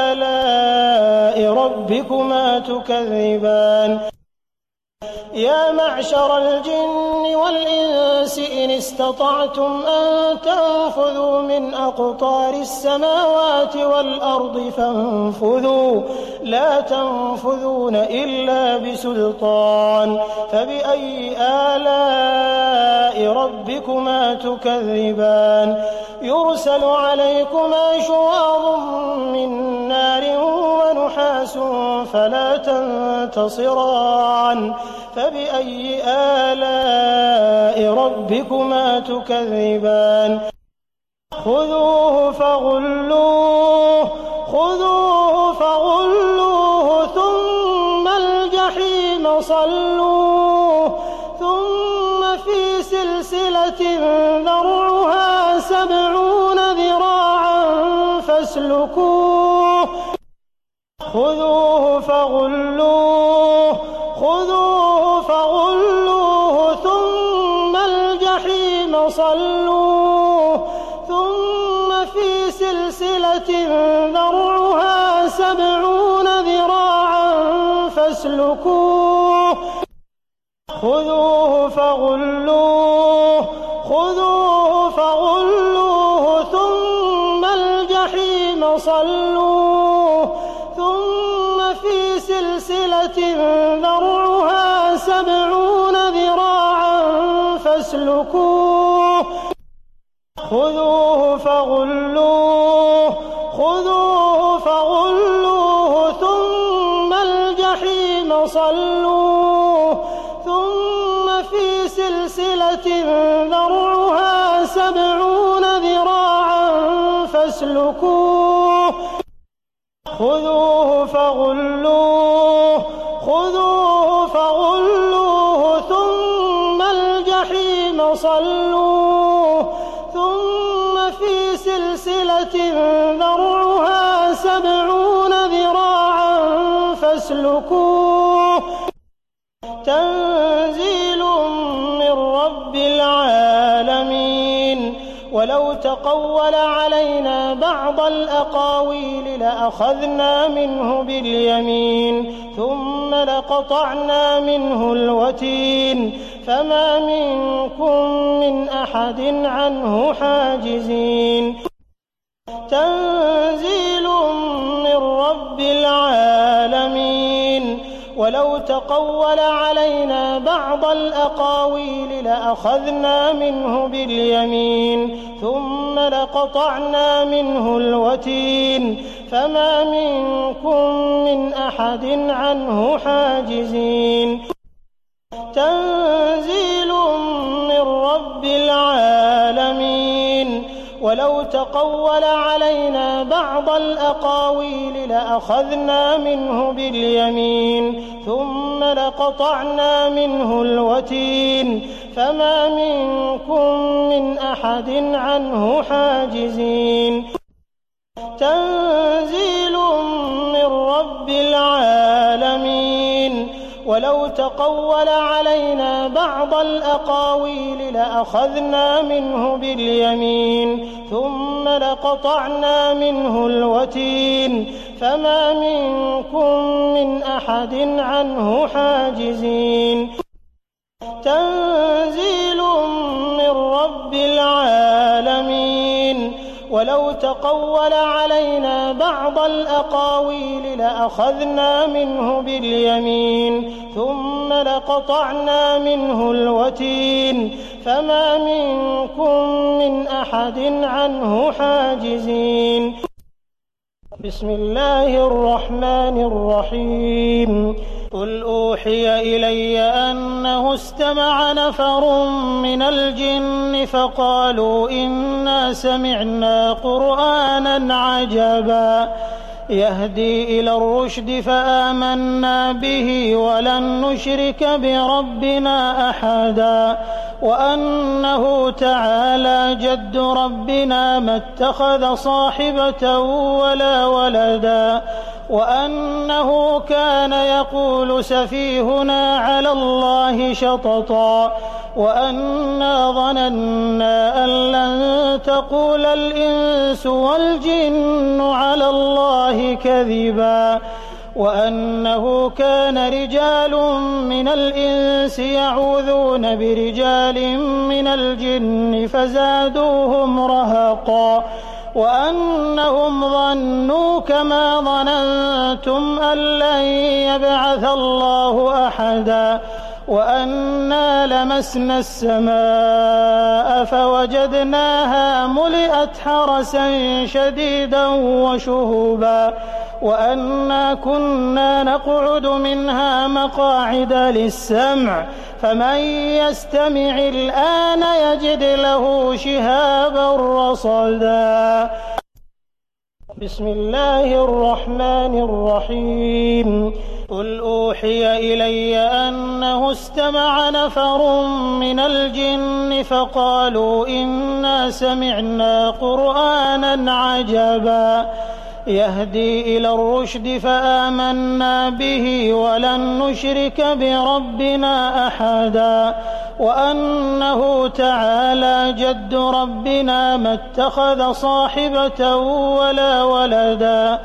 آلاء ربكما تكذبان يا معشر الجن والإنس إن استطعتم أن تنفذوا من أقطار السماوات والأرض فانفذوا لا تنفذون إلا بسلطان فبأي آلاء ربكما تكذبان يرسل عليكما شواظ من نار ونحاس فلا تنتصران فبأي آلاء ربكما تكذبان خذوه فغلوه ثم الجحيم صلوه ثم في سلسلة ذرعها 70 ذراعا فاسلكوه خذوه فغلوه ثم الجحيم صلوه ثم في سلسلة ذرعها 70 ذراعا فاسلكوه خذوه فغلوه ثم الجحيم صلوه ثم في سلسلة ذرعها 70 ذراعا فاسلكوه خذوه فغلوه ثم الجحيم صلوه ثم في سلسلة ذرعها 70 ذراعا فاسلكوه خذوه فغلوه ثم الجحيم صلوه ثم في سلسلة ذرعها 70 ذراعا فاسلكوه تنزيل من رب العالمين ولو تقول علينا بعض الأقاويل لأخذنا منه باليمين ثم لقطعنا منه الوتين فما منكم من أحد عنه حاجزين تنزيل من رب العالمين ولو تقول علينا بعض الأقاويل لأخذنا منه باليمين ثم لقطعنا منه الوتين فما منكم من أحد عنه حاجزين تنزيل من رب العالمين ولو تقول علينا بعض الأقاويل لأخذنا منه باليمين ثم لقطعنا منه الوتين فما منكم من أحد عنه حاجزين تنزيل من رب العالمين ولو تقول علينا بعض الأقاويل لأخذنا منه باليمين ثم لقطعنا منه الوتين فما منكم من أحد عنه حاجزين تنزيل من رب العالمين ولو تقول علينا بعض الأقاويل لأخذنا منه باليمين ثم لقطعنا منه الوتين فما منكم من أحد عنه حاجزين بسم الله الرحمن الرحيم قل أوحي إلي أنه استمع نفر من الجن فقالوا إنا سمعنا قرآنا عجبا يهدي إلى الرشد فآمنا به ولن نشرك بربنا أحدا وأنه تعالى جد ربنا ما اتخذ صاحبة ولا ولدا وأنه كان يقول سفيهنا على الله شططا وأنا ظننا أن لن تقول الإنس والجن على الله كذبا وأنه كان رجال من الإنس يعوذون برجال من الجن فزادوهم رهقا وأنهم ظنوا كما ظننتم أن لن يبعث الله أحدا وأنا لمسنا السماء فوجدناها ملئت حرسا شديدا وشهبا وأنا كنا نقعد منها مقاعد للسمع فمن يستمع الآن يجد له شهابا رصدا بسم الله الرحمن الرحيم قل أوحي إلي أنه استمع نفر من الجن فقالوا إنا سمعنا قرآنا عجبا يهدي إلى الرشد فآمنا به ولن نشرك بربنا أحدا وأنه تعالى جد ربنا ما اتخذ صاحبة ولا ولدا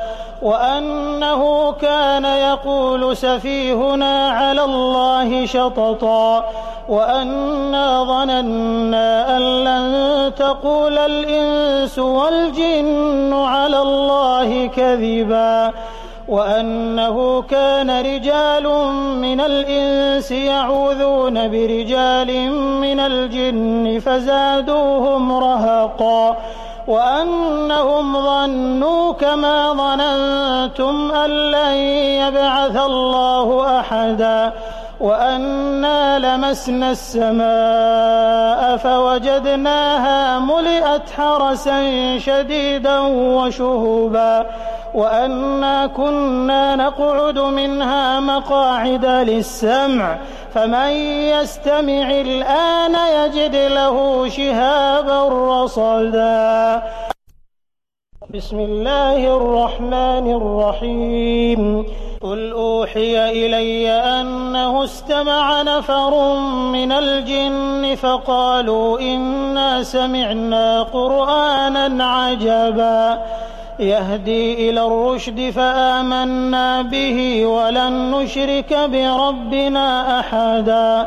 وأنه كان يقول سفيهنا على الله شططا وأنا ظننا أن لن تقول الإنس والجن على الله كذبا وأنه كان رجال من الإنس يعوذون برجال من الجن فزادوهم رهقا وأنهم ظنوا كما ظننتم أن لن يبعث الله أحدا وأنا لمسنا السماء فوجدناها ملئت حرسا شديدا وشهبا وأنا كنا نقعد منها مقاعد للسمع فمن يستمع الآن يجد له شهابا رصدا بسم الله الرحمن الرحيم قل أوحي إلي أنه استمع نفر من الجن فقالوا إنا سمعنا قرآنا عجبا يهدي إلى الرشد فآمنا به ولن نشرك بربنا أحدا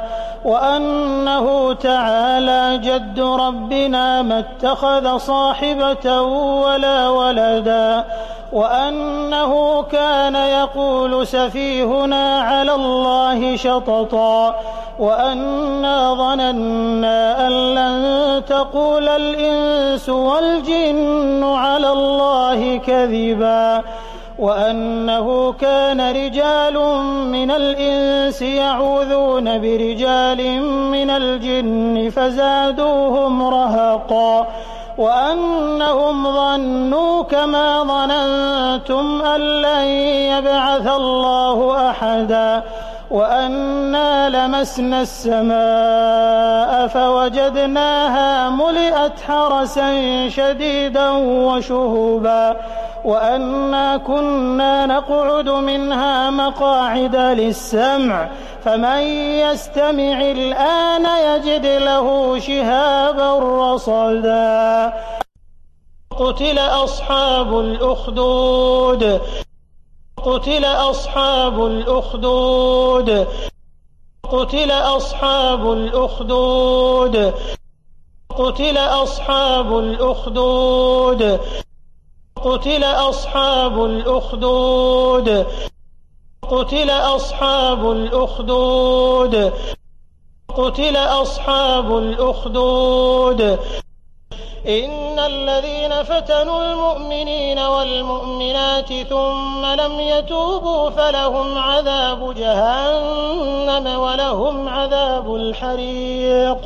وأنه تعالى جد ربنا ما اتخذ صاحبة ولا ولدا وأنه كان يقول سفيهنا على الله شططا وأنا ظننا أن لن تقول الإنس والجن على الله كذبا وأنه كان رجال من الإنس يعوذون برجال من الجن فزادوهم رهقا وأنهم ظنوا كما ظننتم أن لن يبعث الله أحدا وأنا لمسنا السماء فوجدناها ملئت حرسا شديدا وشهبا وأنا كنا نقعد منها مقاعد للسمع فمن يستمع الآن يجد له شهابا رصدا قتل أصحاب الأخدود قتل أصحاب الأخدود قتل أصحاب الأخدود قتل أصحاب الأخدود قتل أصحاب الأخدود قتل أصحاب الأخدود قتل أصحاب الأخدود إن الذين فتنوا المؤمنين والمؤمنات ثم لم يتوبوا فلهم عذاب جهنم ولهم عذاب الحريق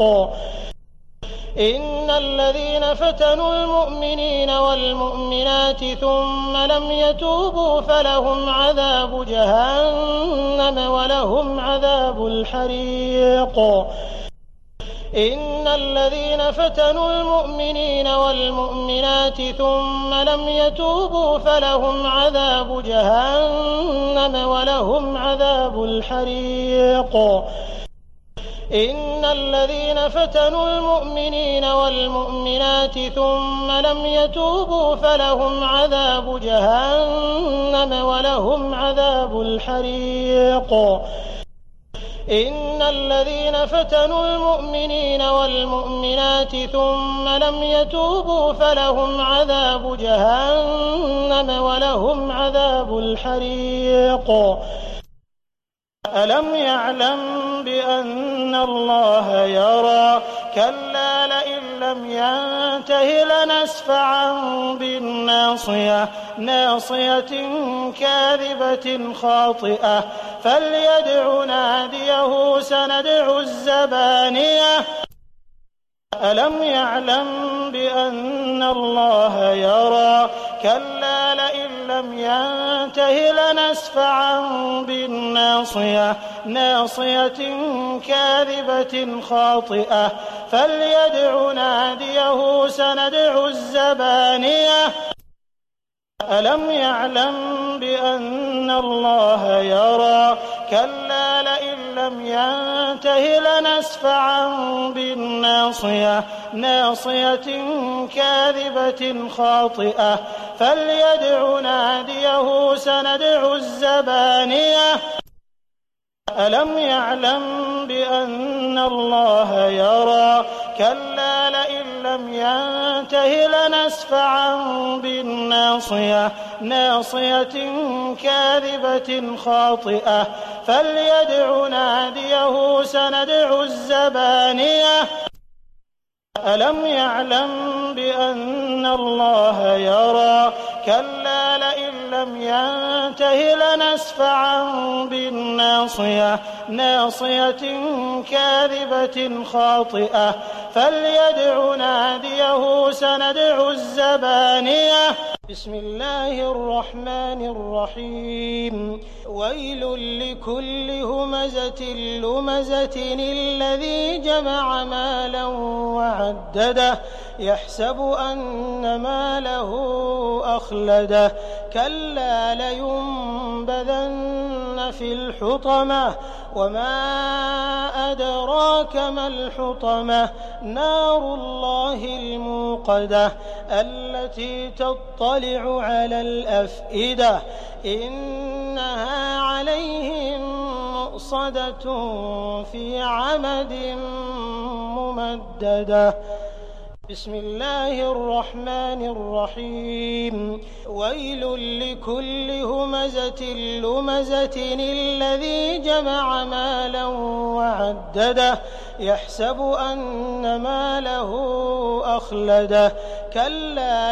إن الذين فتنوا المؤمنين والمؤمنات ثم لم يتوبوا فلهم عذاب جهنم ولهم عذاب الحريق إن الذين فتنوا المؤمنين والمؤمنات ثم لم يتوبوا فلهم عذاب جهنم ولهم عذاب الحريق إن الذين فتنوا المؤمنين والمؤمنات ثم لم يتوبوا فلهم عذاب جهنم ولهم عذاب الحريق إن الذين فتنوا المؤمنين والمؤمنات ثم لم يتوبوا فلهم عذاب جهنم ولهم عذاب الحريق ألم يعلم بأن الله يرى كلا لئن لم ينته لنسفعا بالناصية ناصية كاذبة خاطئة فليدع ناديه سندع الزبانية ألم يعلم بأن الله يرى كلا لئن لم ينته لنسفعا بالناصية ناصية كاذبة خاطئة فليدع ناديه سندع الزبانية ألم يعلم بأن الله يرى كلا لئن لم ينته لنسفعا بالناصية ناصية كاذبة خاطئة فليدع ناديه سندع الزبانية ألم يعلم بأن الله يرى كلا لئن لم ينته لنسفعا بالناصية ناصية كاذبة خاطئة فليدع ناديه سندع الزبانية ألم يعلم بأن الله يرى كلا لئن لم ينته لنسفعا بالناصية ناصية كاذبة خاطئة فليدع ناديه سندع الزبانية بسم الله الرحمن الرحيم ويل لكل همزة لمزة الذي جمع مالا وعدده يحسب أن ماله أخلده كلا لينبذن في الحطمة وما أدراك ما الحطمة نار الله الموقدة التي تطلع على الأفئدة إنها عليهم مؤصدة في عمد ممددة. بسم الله الرحمن الرحيم. ويل لكل همزة لمزة الذي جمع مالا وعدده يحسب أن ماله أخلده كلا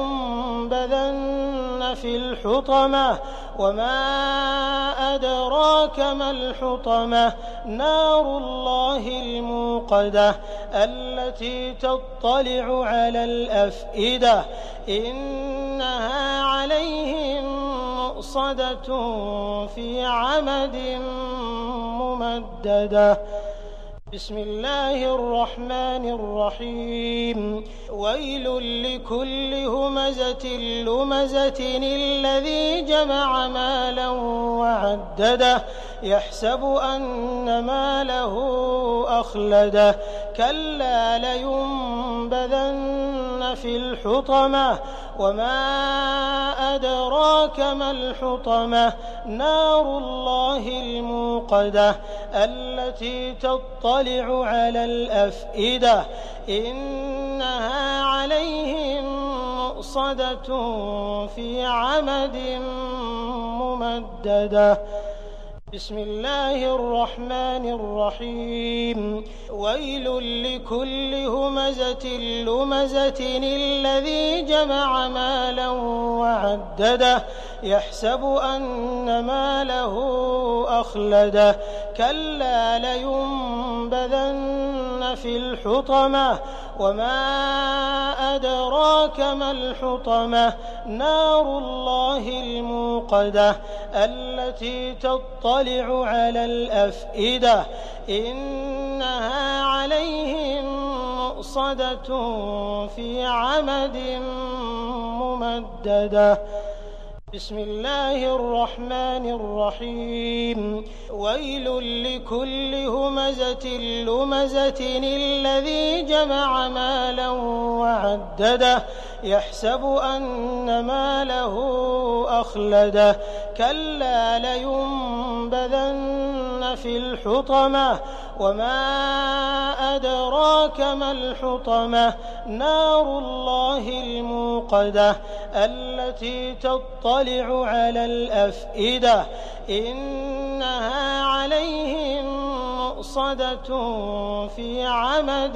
لينبذن في الحطمة وما أدراك ما الحطمة نار الله الموقدة التي تطلع على الأفئدة إنها عليهم مؤصدة في عمد ممددة. بسم الله الرحمن الرحيم. ويل لكل همزة لمزة الذي جمع مالا وعدده يحسب أن ماله أخلده كلا لينبذن في الحطمة وما أدراك ما الحطمة نار الله الموقدة التي تطلع على الأفئدة إنها عليهم مؤصدة في عمد ممددة. بسم الله الرحمن الرحيم. ويل لكل همزة لمزة الذي جمع مالا وعدده يحسب أن ماله أخلده كلا لينبذن في الحطمة وما أدراك ما الحطمة نار الله الموقدة التي تطلع على الأفئدة إنها عليهم مؤصدة في عمد ممددة. بسم الله الرحمن الرحيم. ويل لكل همزة لمزة الذي جمع مالا وعدده يحسب أن ماله أخلده كلا لينبذن في الحطمة وما أدراك ما الحطمة نار الله الموقدة التي تطلع على الأفئدة إنها عليهم مؤصدة في عمد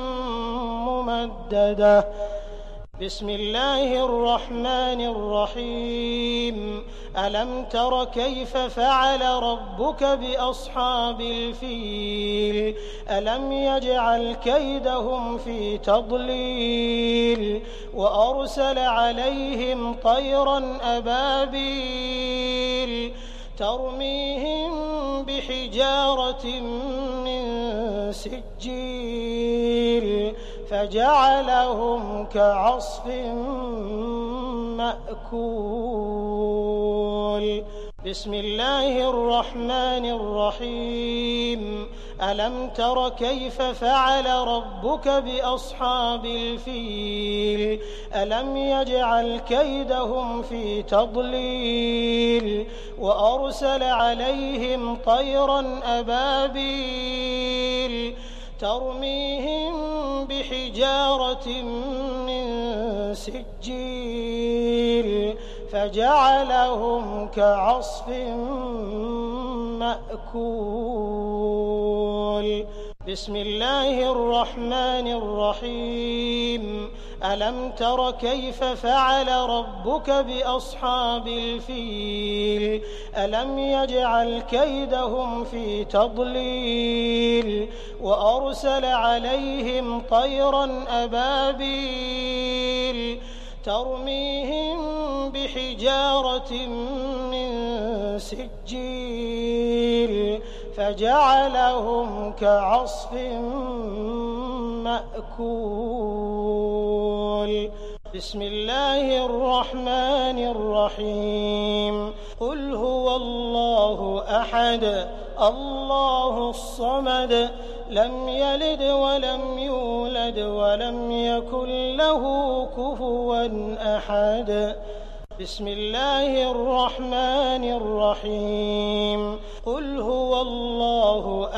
ممددة. بسم الله الرحمن الرحيم. ألم تر كيف فعل ربك بأصحاب الفيل ألم يجعل كيدهم في تضليل وأرسل عليهم طيرا أبابيل ترميهم بحجارة من سجيل فجعلهم كعصف مأكول. بسم الله الرحمن الرحيم. ألم تر كيف فعل ربك بأصحاب الفيل ألم يجعل كيدهم في تضليل وأرسل عليهم طيرا أبابيل ترميهم بحجارة من سجيل فجعلهم كعصف مأكول. بسم الله الرحمن الرحيم. ألم تر كيف فعل ربك بأصحاب الفيل ألم يجعل كيدهم في تضليل وأرسل عليهم طيرا أبابيل ترميهم بحجارة من سجيل فجعلهم كعصف مأكول. بسم الله الرحمن الرحيم. قل هو الله أحد الله الصمد لم يلد ولم يولد ولم يكن له كفوا أحد. بسم الله الرحمن الرحيم. قل هو الله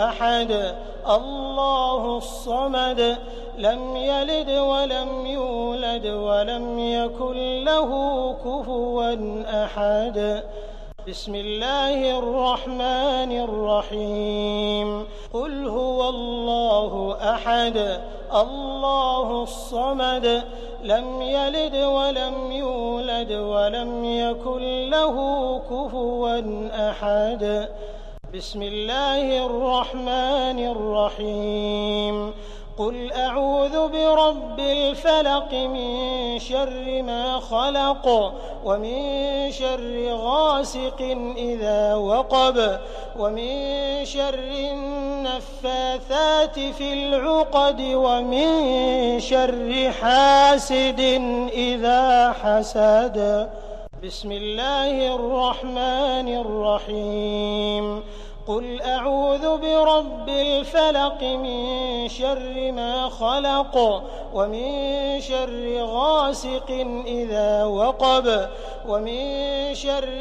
أحد الله الصمد لم يلد ولم يولد ولم يكن له كفوا أحد بسم الله الرحمن الرحيم قل هو الله أحد الله الصمد لم يلد ولم يولد ولم يكن له كفوا أحد بسم الله الرحمن الرحيم قل أعوذ برب الفلق من شر ما خلق ومن شر غاسق إذا وقب ومن شر النفاثات في العقد ومن شر حاسد إذا حسد بسم الله الرحمن الرحيم قل أعوذ برب الفلق من شر ما خلق ومن شر غاسق إذا وقب ومن شر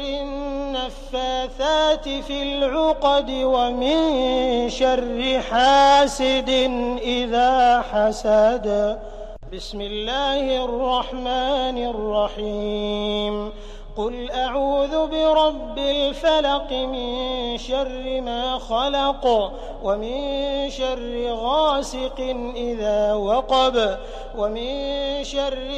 النفاثات في العقد ومن شر حاسد إذا حسد بسم الله الرحمن الرحيم قل أعوذ برب الفلق من شر ما خلق ومن شر غاسق إذا وقب ومن شر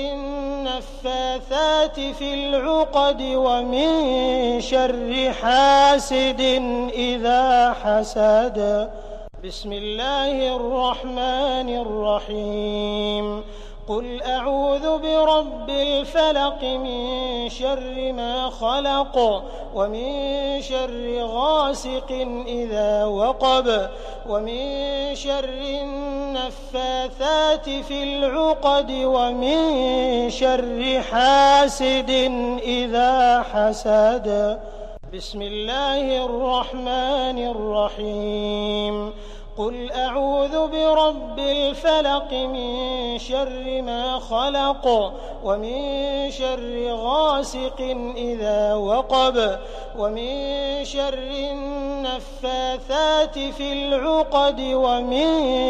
النفاثات في العقد ومن شر حاسد إذا حسد بسم الله الرحمن الرحيم قل أعوذ برب الفلق من شر ما خلق ومن شر غاسق إذا وقب ومن شر النفاثات في العقد ومن شر حاسد إذا حسد بسم الله الرحمن الرحيم قل أعوذ برب الفلق من شر ما خلق ومن شر غاسق إذا وقب ومن شر النفاثات في العقد ومن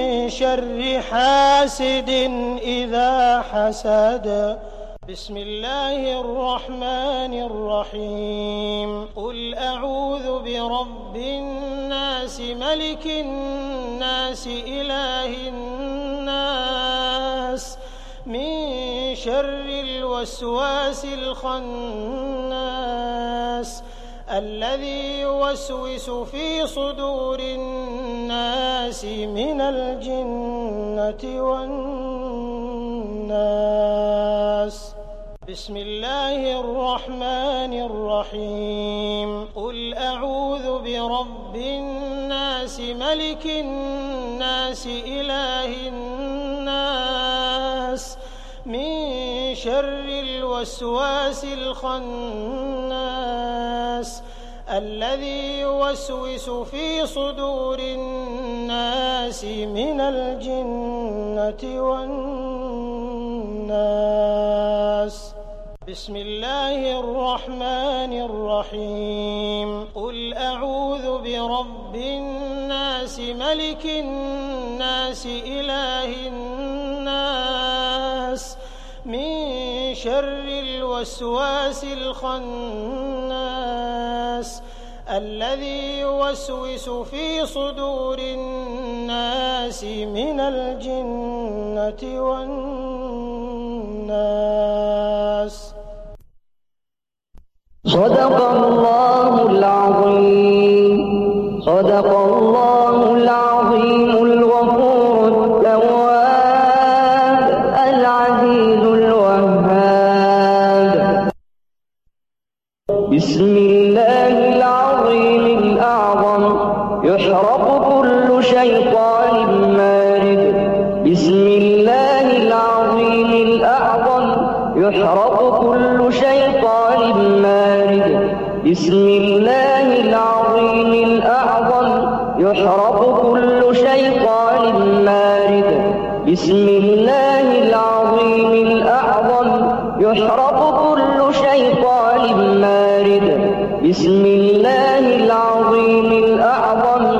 شر حاسد إذا حسد بسم الله الرحمن الرحيم قل أعوذ برب الناس ملك الناس إله الناس من شر الوسواس الخناس الذي يوسوس في صدور الناس من الجنة والناس بسم الله الرحمن الرحيم قل أعوذ برب الناس ملك الناس إله الناس من شر الوسواس الخناس الذي يوسوس في صدور الناس من الجنة والناس بسم الله الرحمن الرحيم قل أعوذ برب الناس ملك الناس إله الناس من شر الوسواس الخناس الذي يوسوس في صدور الناس من الجنة والناس صدق الله العظيم صدق الله العظيم الغفور التواب العزيز الوهاب بسم الله العظيم الأعظم يحرق كل شيطان مارد بسم الله العظيم الأعظم يحرق كل شيطان مارد بسم الله العظيم الأعظم يحرق كل شيطان مارد بسم الله العظيم الأعظم يحرق كل شيطان مارد بسم الله العظيم الأعظم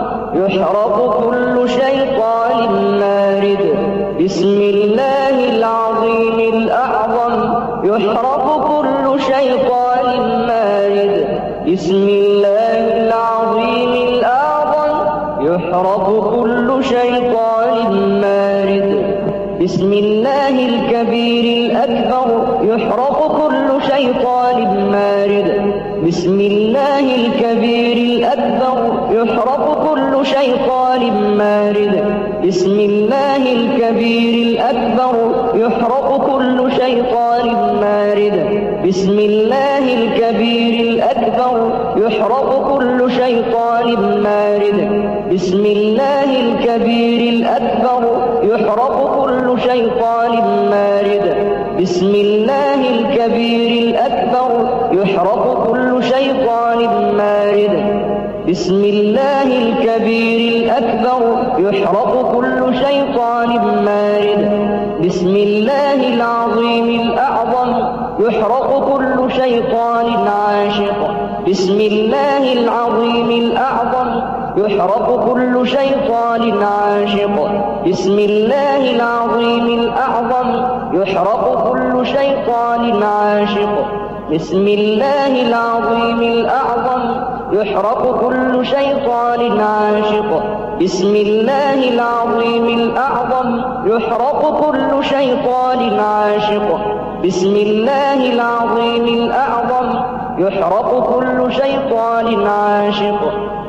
يحرق كل شيطان مارد بسم الله العظيم الأعظم يحرق كل شيطان مارد بسم الله العظيم الأعظم يحرق كل شيطان مارد بسم الله الكبير الأكبر يحرق كل شيطان مارد بسم الله الكبير الأكبر يحرق كل شيطان مارد بسم الله الكبير الأكبر يحرق كل شيطان مارد بسم الله الكبير الأكبر يحرق كل شيطان مارد بسم الله الكبير الأكبر يحرق كل شيطان مارد بسم الله الكبير الأكبر يحرق كل شيطان مارد بسم الله الكبير الأكبر يحرق كل شيطان مارد بسم الله العظيم الأعظم يحرق كل شيطان عاشق بسم الله العظيم الأعظم يحرق كل شيطان عاشق بسم الله العظيم الأعظم يحرق كل شيطان عاشق بسم الله العظيم الأعظم يحرق كل شيطان عاشق بسم الله العظيم الأعظم يحرق كل شيطان عاشق بسم الله العظيم الأعظم يحرق كل شيطان عاشق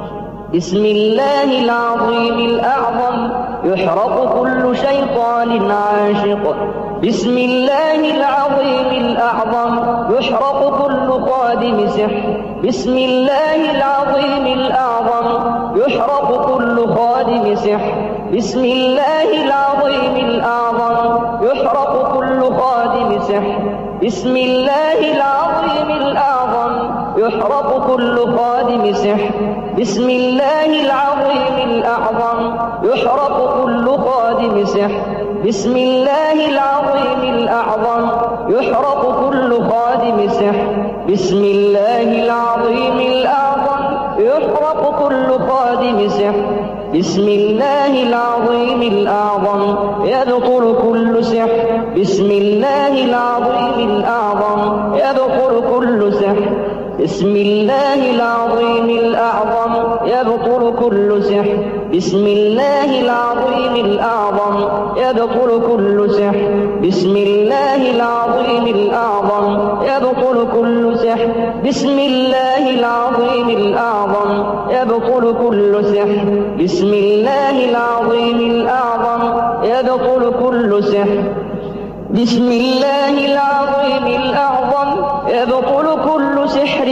بسم الله العظيم الأعظم يحرق كل شيطان عاشق بسم الله العظيم الأعظم يحرق كل قادم سحر بسم الله العظيم الأعظم يحرق كل خادم سحر بسم الله العظيم الأعظم يحرق كل خادم سحر بسم الله العظيم الأعظم يحرق كل خادم سحر بسم الله العظيم الأعظم يحرق كل خادم سحر بسم الله العظيم الأعظم يحرق كل خادم سحر بسم الله العظيم الأعظم يحرق كل خادم سحر بسم الله العظيم الأعظم يبطل كل سحر بسم الله العظيم الأعظم يبطل كل سحر بسم الله العظيم الأعظم يبطل كل سحر بسم الله العظيم الأعظم يبطل كل سحر بسم الله العظيم الأعظم يبطل كل سحر بسم الله العظيم الأعظم يبطل كل سحر بسم الله العظيم الأعظم يبطل كل سحر بسم الله العظيم الأعظم يبطل كل سحر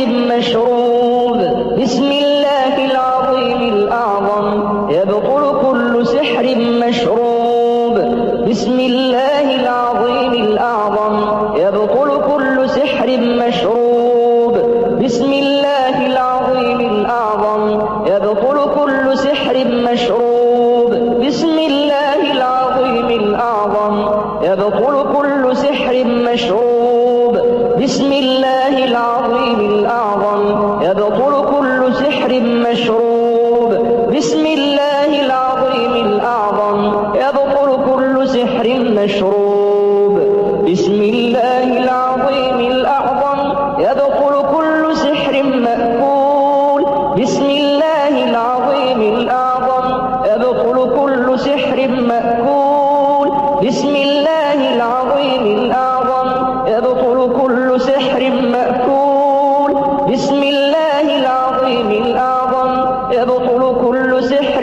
مشروب بسم الله العظيم الأعظم يبطل كل سحر مشروب بسم الله العظيم الأعظم يبطل كل سحر مشروب بسم الله العظيم الأعظم يبطل كل سحر مشروب بسم الله العظيم الأعظم يبطل كل سحر مشروب بسم الله العظيم الأعظم يبطل كل سحر مشروب بسم الله العظيم الأعظم يبطل كل سحر مشروب بسم الله العظيم الأعظم يبطل كل سحر مأكول بسم الله العظيم الأعظم يبطل كل سحر مأكول بسم الله العظيم الأعظم يبطل كل سحر مأكول بسم الله العظيم الأعظم يبطل كل سحر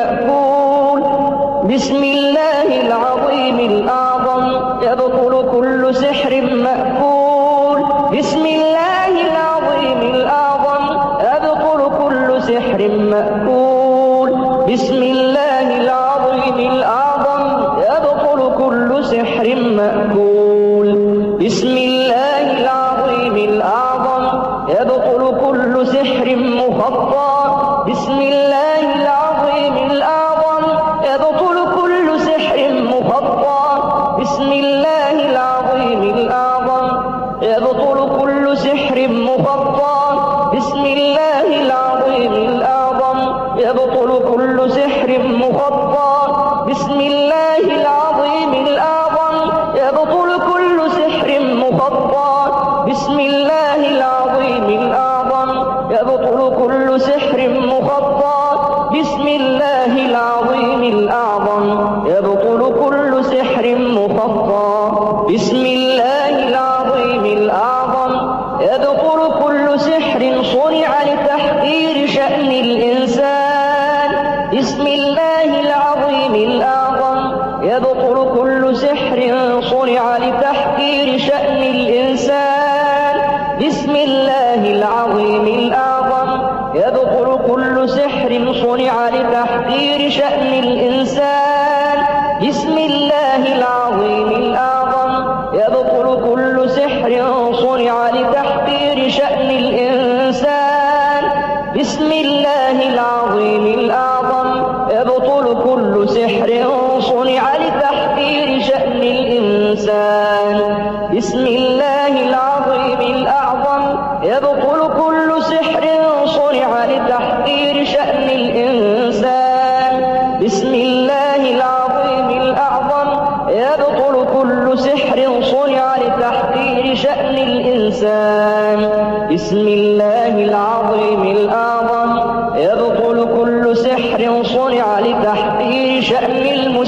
مأكول بسم الله العظيم الأعظم يبطل كل سحر مأكول بسم الله العظيم الأعظم يبطل كل سحر مأكول بسم الله العظيم الأعظم يبطل كل سحر مأكول بسم الله العظيم الأعظم يبطل كل سحر مخطى بسم الله العظيم الأعظم يبطل كل سحر مخطى بسم الله العظيم الأعظم يبطل كل سحر مخطى بسم الله العظيم الأعظم يبطل كل سحر مخطى بسم الله العظيم الأعظم يبطل كل سحر مخطى بسم الله العظيم الأعظم يبطل كل سحر مخطى بسم الله العظيم الأعظم يبطل كل سحر مخطى بسم الله العظيم الأعظم يبطل كل سحر صنع لتحقير شأن الإنسان بسم الله العظيم الأعظم يبطل كل سحر صنع لتحقير شأن الإنسان بسم الله العظيم الأعظم يبطل كل سحر صنع لتحقير شأن الإنسان بسم الله العظيم الأعظم يبطل كل سحر صنع لتحقير شأن الإنسان بسم الله العظيم الأعظم يبطل كل سحر صنع لتحقير شأن الإنسان بسم الله العظيم الأعظم يبطل كل سحر صنع لتحقير شأن الإنسان بسم الله العظيم الأعظم يبطل كل سحر صنع لتحقير شأن الإنسان بسم الله العظيم الأعظم يبطل كل سحر صنع لتحقير شأن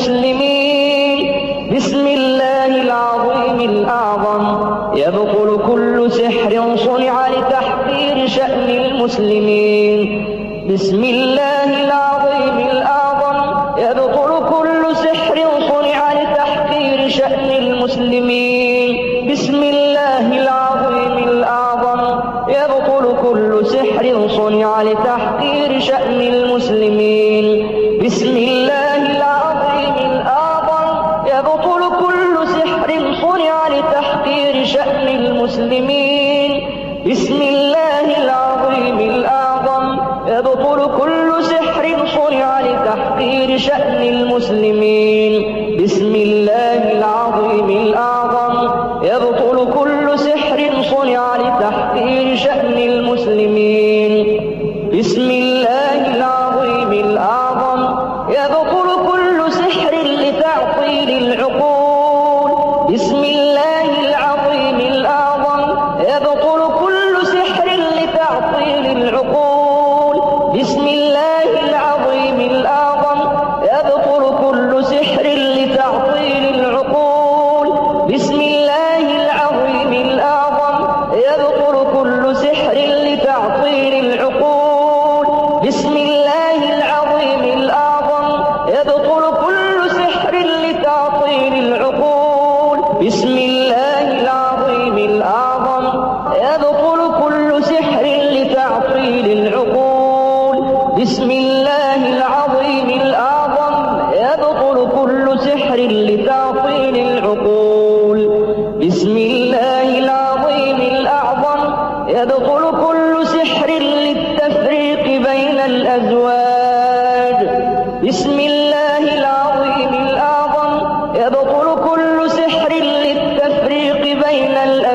المسلمين بسم الله العظيم الأعظم يبطل كل سحر صنع لتحقير شأن المسلمين بسم الله العظيم الأعظم يبطل كل سحر صنع لتحقير شأن المسلمين بسم الله العظيم الأعظم يبطل كل سحر صنع لتحقير شأن المسلمين بسم الله العظيم الأعظم يبطل كل سحر صنع لتحقير شأن المسلمين بسم الله العظيم الأعظم يبطل كل سحر صنع لتحقير شأن المسلمين بسم الله العظيم الأعظم يبطل كل سحر صنع لتحقير شأن المسلمين بسم الله العظيم الأعظم يبطل كل سحر لتعطيل العقول بسم الله العظيم الأعظم يبطل كل سحر لتعطيل العقول بسم الله العظيم الأعظم يبطل كل سحر لتعطيل العقول بسم الله العظيم الأعظم يبطل كل سحر لتعطيل العقول بسم الله العظيم الأعظم يبطل كل سحر لتعطيل العقول بسم الله العظيم الأعظم يبطل كل سحر لتعطيل العقول بسم الله العظيم الأعظم يبطل كل سحر لتعطيل العقول بسم الله العظيم الأعظم يبطل كل سحر للتفريق بين الأزواج بسم الله العظيم الأعظم يبطل كل سحر للتفريق بين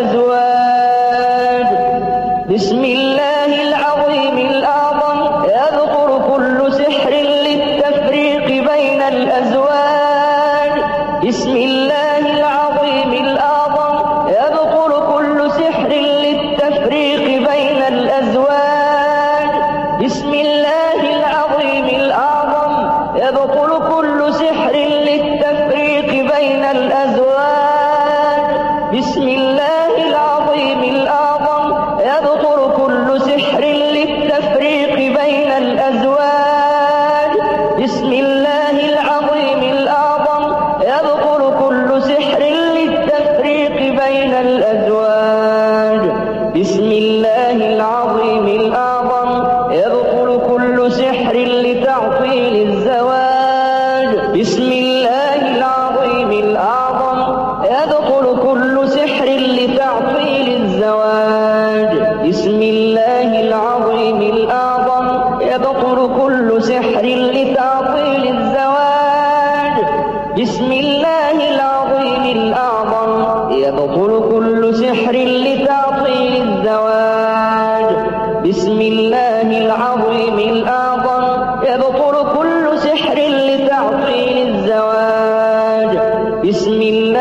الأزواج بسم الله العظيم الأعظم يبطل كل سحر للتفريق بين الأزواج بسم الله العظيم الأعظم يبطل كل سحر للتفريق بين الأزواج بسم الله العظيم الأعظم يبطل كل سحر للتفريق بين الأزواج بسم الله العظيم الأعظم يبطل كل سحر للتفريق بين الأزواج بسم الله العظيم الأعظم يبطل كل سحر للتفريق بين الأزواج بسم الله العظيم الأعظم يبطل كل سحر لتعطيل الزواج بسم الله العظيم الأعظم يبطل كل سحر لتعطيل الزواج بسم الله العظيم الأعظم يبطل كل سحر لتعطيل الزواج بسم الله العظيم الأعظم يبطل كل سحر لتعطيل الزواج بسم الله العظيم الأعظم يبطل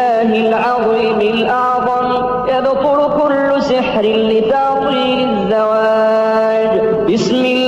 الله العظيم الأعظم يبطل كل سحر لتعطيل الزواج. بسم